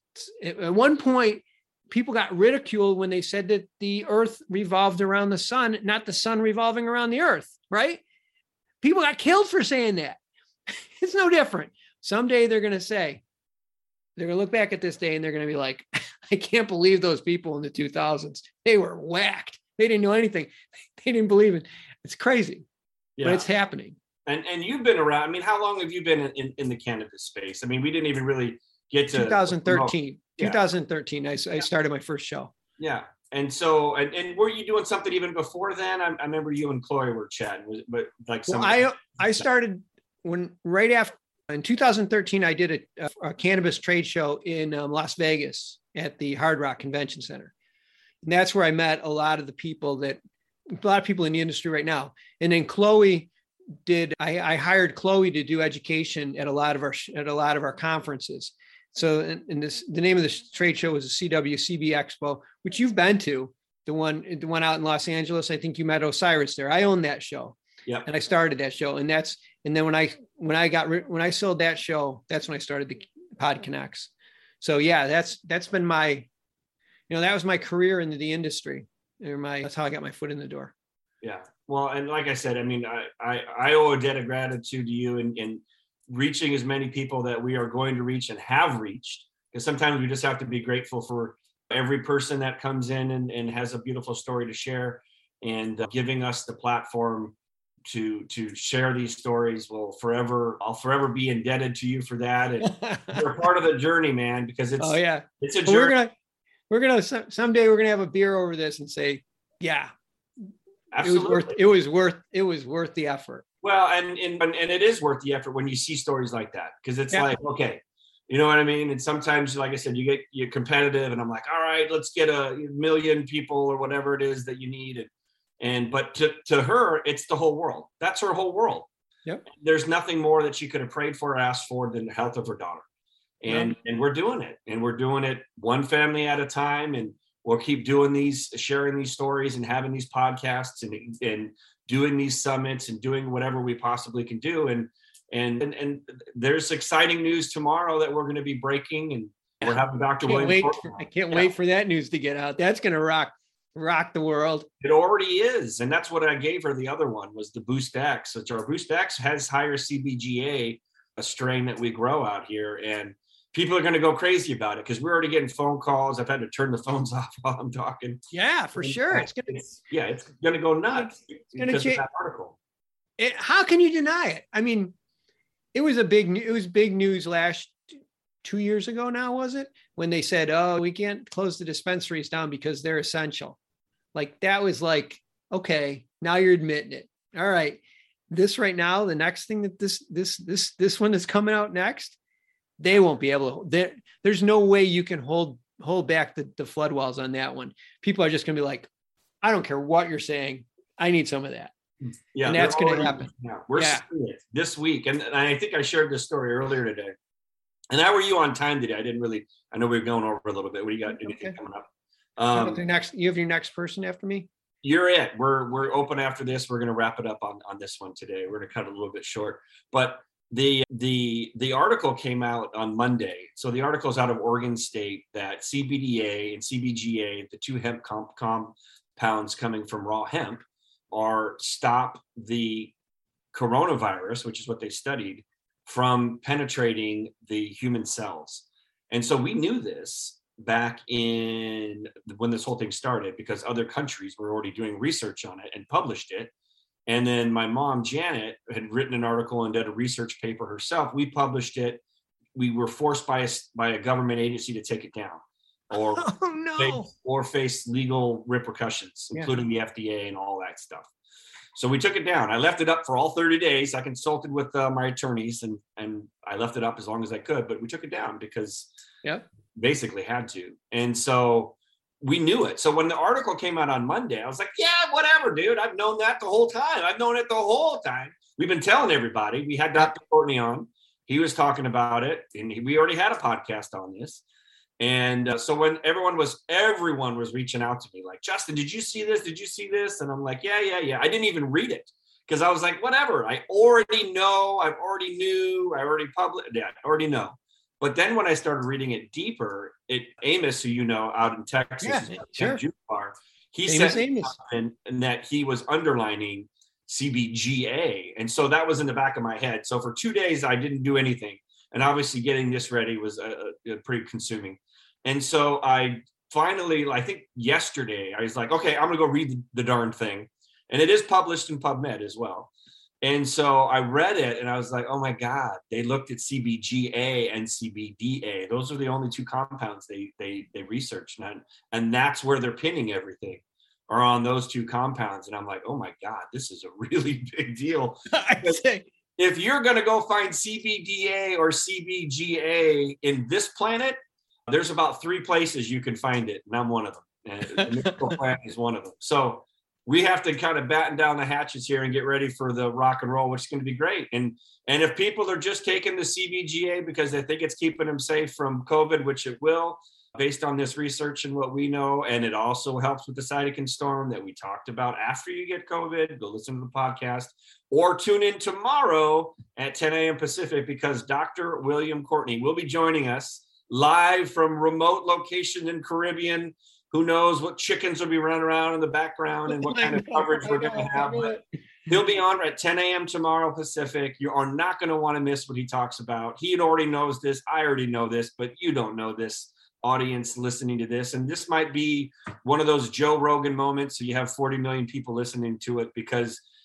at one point, people got ridiculed when they said that the earth revolved around the sun, not the sun revolving around the earth, right? People got killed for saying that. It's no different. Someday they're going to look back at this day and they're going to be like, I can't believe those people in the 2000s. They were whacked. They didn't know anything. They didn't believe it. It's crazy, but it's happening. And you've been around. I mean, how long have you been in the cannabis space? I mean, we didn't even really get to 2013. Yeah. 2013, I started my first show. Yeah. And so, and were you doing something even before then? I remember you and Chloe were chatting, but like I started right after in 2013, I did a cannabis trade show in Las Vegas at the Hard Rock Convention Center. And that's where I met a lot of people in the industry right now. And then Chloe I hired Chloe to do education at a lot of our conferences. So the name of this trade show was the CWCB Expo, which you've been to, the one out in Los Angeles. I think you met Osiris there. I owned that show. Yeah. And I started that show. And then when I sold that show, that's when I started the Pod Connects. So yeah, that's been my, that was my career into the industry. That's how I got my foot in the door. Yeah. Well, and like I said, I mean, I owe a debt of gratitude to you in reaching as many people that we are going to reach and have reached. Because sometimes we just have to be grateful for every person that comes in and has a beautiful story to share, and giving us the platform to share these stories. I'll forever be indebted to you for that. And you're a part of the journey, man, because it's it's a journey. We're gonna someday we're gonna have a beer over this and say, yeah, absolutely, it was worth the effort. Well, and it is worth the effort when you see stories like that, because it's like, okay, you know what I mean? And sometimes, like I said, you're competitive, and I'm like, all right, let's get a million people or whatever it is that you need. But to her, it's the whole world. That's her whole world. Yep. There's nothing more that she could have prayed for or asked for than the health of her daughter. And we're doing it. And we're doing it one family at a time. And we'll keep sharing these stories and having these podcasts and doing these summits and doing whatever we possibly can do. And there's exciting news tomorrow that we're going to be breaking. And we're having Dr. William. I can't wait for that news to get out. That's going to rock the world. It already is. And that's what I gave her. The other one was the Boost X, which our Boost X has higher CBGA, a strain that we grow out here. And people are going to go crazy about it because we're already getting phone calls. I've had to turn the phones off while I'm talking. Yeah, for sure. It's going to go nuts. It's going to change that article. How can you deny it? I mean, it was big news 2 years ago now, was it? When they said, oh, we can't close the dispensaries down because they're essential. Like, that was like, okay, now you're admitting it. All right. This right now, the next thing that this one is coming out next, they won't be able to. There's no way you can hold back the flood walls on that one. People are just going to be like, I don't care what you're saying. I need some of that. Yeah, and that's going to happen. We're seeing it this week. And I think I shared this story earlier today. And how were you on time today? I know we were going over a little bit. What do you got? Anything coming up? You have your next person after me? You're it. We're open after this. We're going to wrap it up on this one today. We're going to cut it a little bit short. But the article came out on Monday. So the article is out of Oregon State that CBDA and CBGA, the two hemp compounds coming from raw hemp, stop the coronavirus, which is what they studied, from penetrating the human cells. And so we knew this back when this whole thing started, because other countries were already doing research on it and published it. And then my mom, Janet, had written an article and did a research paper herself. We published it. We were forced by a government agency to take it down or face legal repercussions, including the FDA and all that stuff. So we took it down. I left it up for all 30 days. I consulted with my attorneys and I left it up as long as I could, but we took it down because basically had to. And so we knew it. So when the article came out on Monday, I was like, yeah, whatever, dude. I've known that the whole time. I've known it the whole time. We've been telling everybody. We had Dr. Courtney on. He was talking about it, and we already had a podcast on this. And so when everyone was reaching out to me like, Justin, did you see this? Did you see this? And I'm like, yeah. I didn't even read it because I was like, whatever. I already know. I already published. Yeah, I already know. But then when I started reading it deeper, Amos, who you know out in Texas, he said and that he was underlining CBGA. And so that was in the back of my head. So for 2 days, I didn't do anything. And obviously getting this ready was pretty consuming. And so I finally, I think yesterday, I was like, okay, I'm going to go read the darn thing. And it is published in PubMed as well. And so I read it and I was like, oh my God, they looked at CBGA and CBDA. Those are the only two compounds they researched. And that's where they're pinning everything, are on those two compounds. And I'm like, oh my God, this is a really big deal. If you're going to go find CBDA or CBGA in this planet, there's about 3 places you can find it. And I'm one of them. And the Miracle Plant is one of them. So we have to kind of batten down the hatches here and get ready for the rock and roll, which is going to be great. And if people are just taking the CBGA because they think it's keeping them safe from COVID, which it will, based on this research and what we know, and it also helps with the cytokine storm that we talked about after you get COVID, go listen to the podcast or tune in tomorrow at 10 a.m. Pacific, because Dr. William Courtney will be joining us live from remote location in Caribbean. Who knows what chickens will be running around in the background and what kind of coverage we're going to have. But he'll be on at 10 a.m. tomorrow Pacific. You are not going to want to miss what he talks about. He already knows this. I already know this, but you don't know this, audience listening to this. And this might be one of those Joe Rogan moments. So you have 40 million people listening to it, because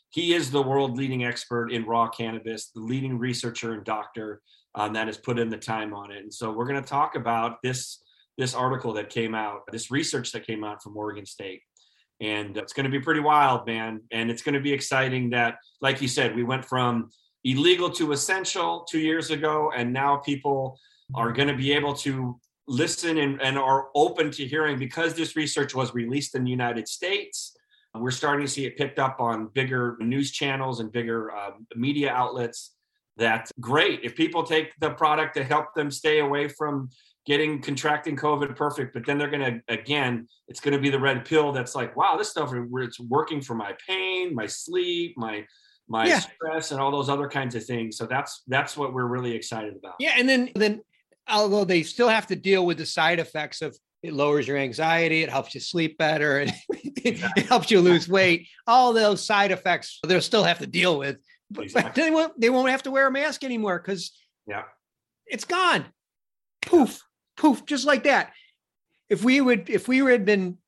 he is the world leading expert in raw cannabis, the leading researcher and doctor that has put in the time on it. And so we're going to talk about this article that came out, this research that came out from Oregon State. And it's going to be pretty wild, man. And it's going to be exciting that, like you said, we went from illegal to essential 2 years ago, and now people are going to be able to listen and are open to hearing, because this research was released in the United States. We're starting to see it picked up on bigger news channels and bigger media outlets. That's great. If people take the product to help them stay away from contracting COVID, perfect. But then they're going to, again, it's going to be the red pill that's like, wow, this stuff, it's working for my pain, my sleep, my stress, and all those other kinds of things. So that's what we're really excited about. Yeah. And then although they still have to deal with the side effects of, it lowers your anxiety, it helps you sleep better, and it helps you lose weight. All those side effects they'll still have to deal with, but they won't have to wear a mask anymore because it's gone. Poof, just like that. If we had been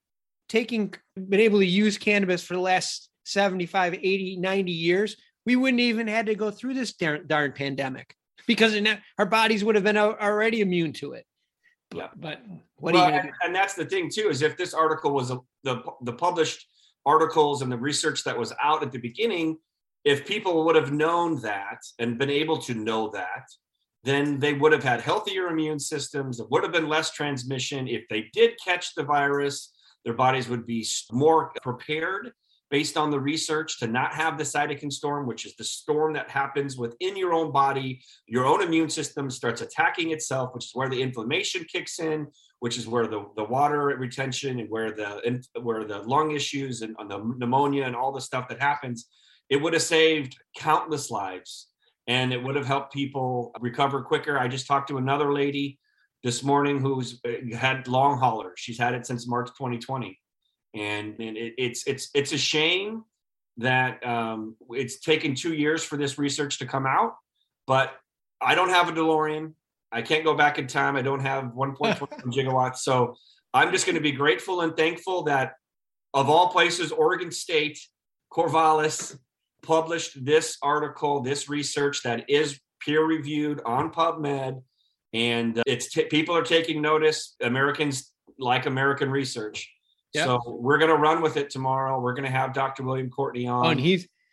able to use cannabis for the last 75, 80, 90 years, we wouldn't even had to go through this darn pandemic, because our bodies would have been already immune to it. Yeah, but what are you gonna do? And that's the thing too, is if this article was the published articles and the research that was out at the beginning, if people would have known that and been able to know that, then they would have had healthier immune systems. There would have been less transmission. If they did catch the virus, their bodies would be more prepared based on the research to not have the cytokine storm, which is the storm that happens within your own body. Your own immune system starts attacking itself, which is where the inflammation kicks in, which is where the water retention and where the lung issues and the pneumonia and all the stuff that happens. It would have saved countless lives, and it would have helped people recover quicker. I just talked to another lady this morning who's had long haulers. She's had it since March 2020. And it's a shame that it's taken 2 years for this research to come out, but I don't have a DeLorean. I can't go back in time. I don't have 1.4 gigawatts. So I'm just going to be grateful and thankful that, of all places, Oregon State, Corvallis published this article, this research that is peer reviewed on PubMed. And people are taking notice. Americans like American research. Yep. So we're going to run with it tomorrow. We're going to have Dr. William Courtney on. And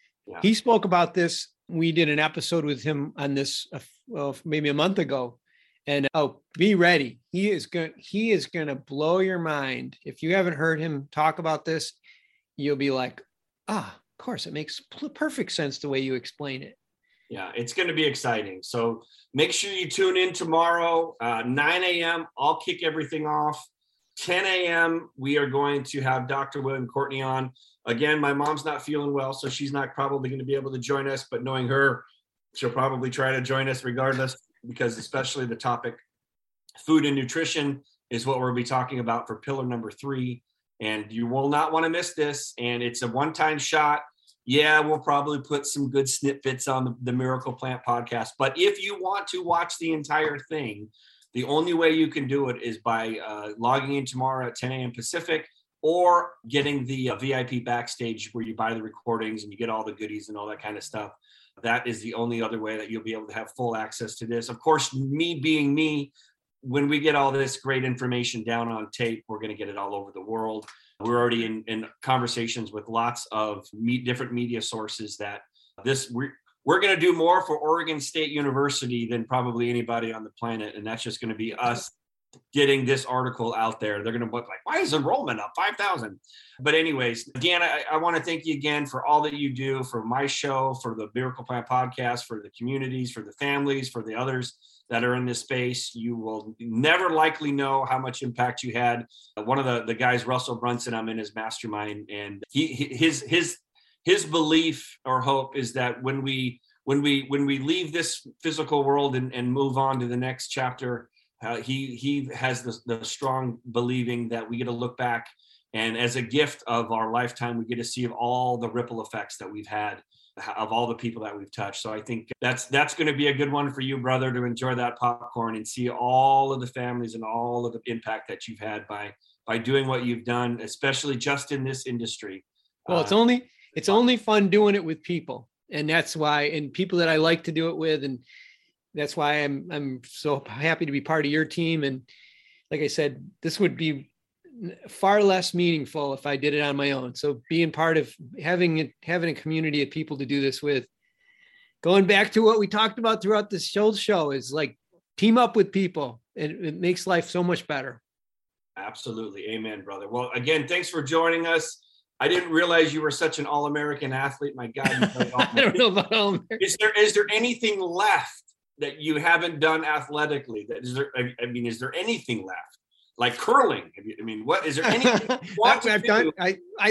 he spoke about this. We did an episode with him on this maybe a month ago. And be ready. He is going to blow your mind. If you haven't heard him talk about this, you'll be like, of course, it makes perfect sense the way you explain it. Yeah, it's going to be exciting. So make sure you tune in tomorrow, 9 a.m. I'll kick everything off. 10 a.m., we are going to have Dr. William Courtney on. Again, my mom's not feeling well, so she's not probably going to be able to join us, but knowing her, she'll probably try to join us regardless, because especially the topic, food and nutrition, is what we'll be talking about for pillar number 3. And you will not want to miss this. And it's a one-time shot. Yeah, we'll probably put some good snippets on the Miracle Plant podcast. But if you want to watch the entire thing, the only way you can do it is by logging in tomorrow at 10 a.m. Pacific, or getting the VIP backstage where you buy the recordings and you get all the goodies and all that kind of stuff. That is the only other way that you'll be able to have full access to this. Of course, me being me, when we get all this great information down on tape, we're going to get it all over the world. We're already in conversations with lots of different media sources that we're going to do more for Oregon State University than probably anybody on the planet. And that's just going to be us getting this article out there. They're going to look like, why is enrollment up 5,000? But anyways, Dan, I want to thank you again for all that you do for my show, for the Miracle Plant podcast, for the communities, for the families, for the others that are in this space. You will never likely know how much impact you had. One of the guys, Russell Brunson, I'm in his mastermind, and his belief or hope is that when we leave this physical world and move on to the next chapter, he has the strong believing that we get to look back, and as a gift of our lifetime, we get to see all the ripple effects that we've had of all the people that we've touched. So I think that's going to be a good one for you, brother, to enjoy that popcorn and see all of the families and all of the impact that you've had by doing what you've done, especially just in this industry. Well, It's only fun doing it with people. And that's why, and people that I like to do it with. And that's why I'm so happy to be part of your team. And like I said, this would be far less meaningful if I did it on my own. So being part of having a community of people to do this with, going back to what we talked about throughout this show is like, team up with people. It makes life so much better. Absolutely. Amen, brother. Well, again, thanks for joining us. I didn't realize you were such an all-American athlete. My God. I don't know about all-American. Is there anything left that you haven't done athletically? Is there anything left? Like curling? I mean, what is there anything you want to do? I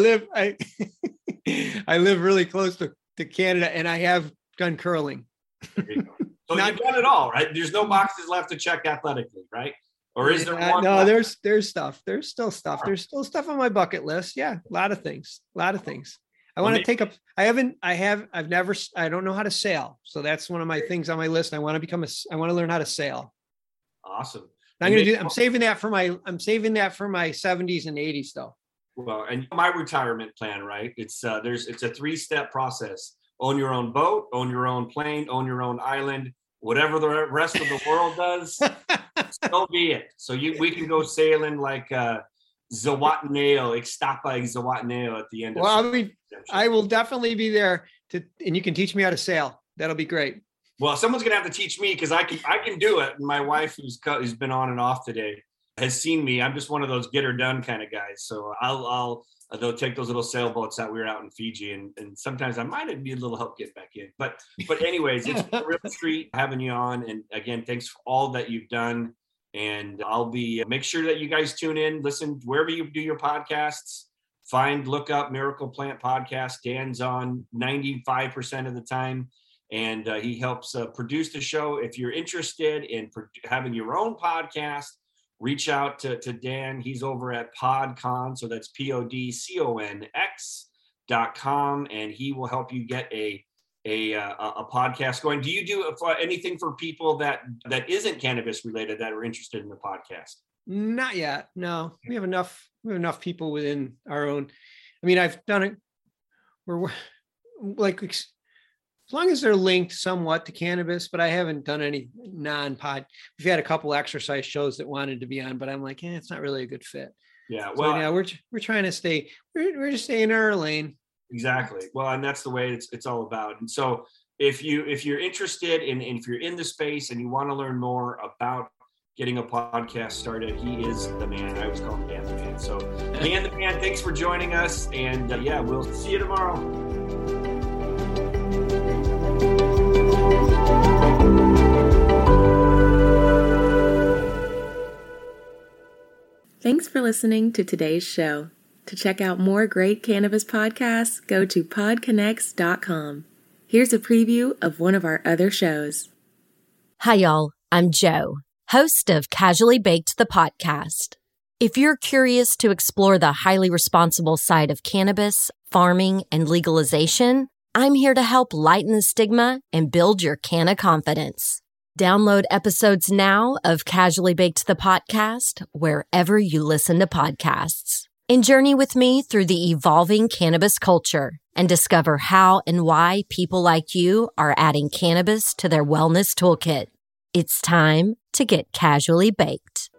live really close to Canada, and I have done curling. There you go. So you've done it all, right? There's no boxes left to check athletically, right? Or is there one? No, there's stuff. There's still stuff. There's still stuff on my bucket list. Yeah, a lot of things. I want to take up. I don't know how to sail. So that's one of my things on my list. I want to learn how to sail. Awesome. I'm saving that for my 70s and 80s though. Well, and my retirement plan, right? It's a 3-step process. Own your own boat, own your own plane, own your own island, whatever the rest of the world does, so be it. So we can go sailing like Zihuatanejo, Ixtapa Zihuatanejo at the end. I will definitely be there and you can teach me how to sail. That'll be great. Well, someone's gonna have to teach me because I can do it. My wife, who's been on and off today, has seen me. I'm just one of those get her done kind of guys. So they'll take those little sailboats that we were out in Fiji, and sometimes I might need a little help getting back in. But anyways, it's a real treat having you on. And again, thanks for all that you've done. And I'll make sure that you guys tune in, listen wherever you do your podcasts. Look up Miracle Plant Podcast. Dan's on 95% of the time, and he helps produce the show. If you're interested in having your own podcast, reach out to Dan. He's over at PodCon. So that's PodConx.com. And he will help you get a podcast going. Do you do anything for people that isn't cannabis related that are interested in the podcast? Not yet. No, we have enough people within our own. I mean, I've done it. We're like, as long as they're linked somewhat to cannabis, but I haven't done any non-pod. We've had a couple exercise shows that wanted to be on, but I'm like, it's not really a good fit. Yeah. Well, so, yeah, we're trying to stay. We're just staying in our lane. Exactly. Well, and that's the way it's all about. And so if you're interested in, if you're in the space and you want to learn more about getting a podcast started, he is the man. I always call him Dan the Man. So Dan the Man, thanks for joining us. And we'll see you tomorrow. Thanks for listening to today's show. To check out more great cannabis podcasts, go to PodConx.com. Here's a preview of one of our other shows. Hi, y'all. I'm Jo, host of Casually Baked, the podcast. If you're curious to explore the highly responsible side of cannabis, farming, and legalization, I'm here to help lighten the stigma and build your canna confidence. Download episodes now of Casually Baked, the podcast, wherever you listen to podcasts. And journey with me through the evolving cannabis culture and discover how and why people like you are adding cannabis to their wellness toolkit. It's time to get casually baked.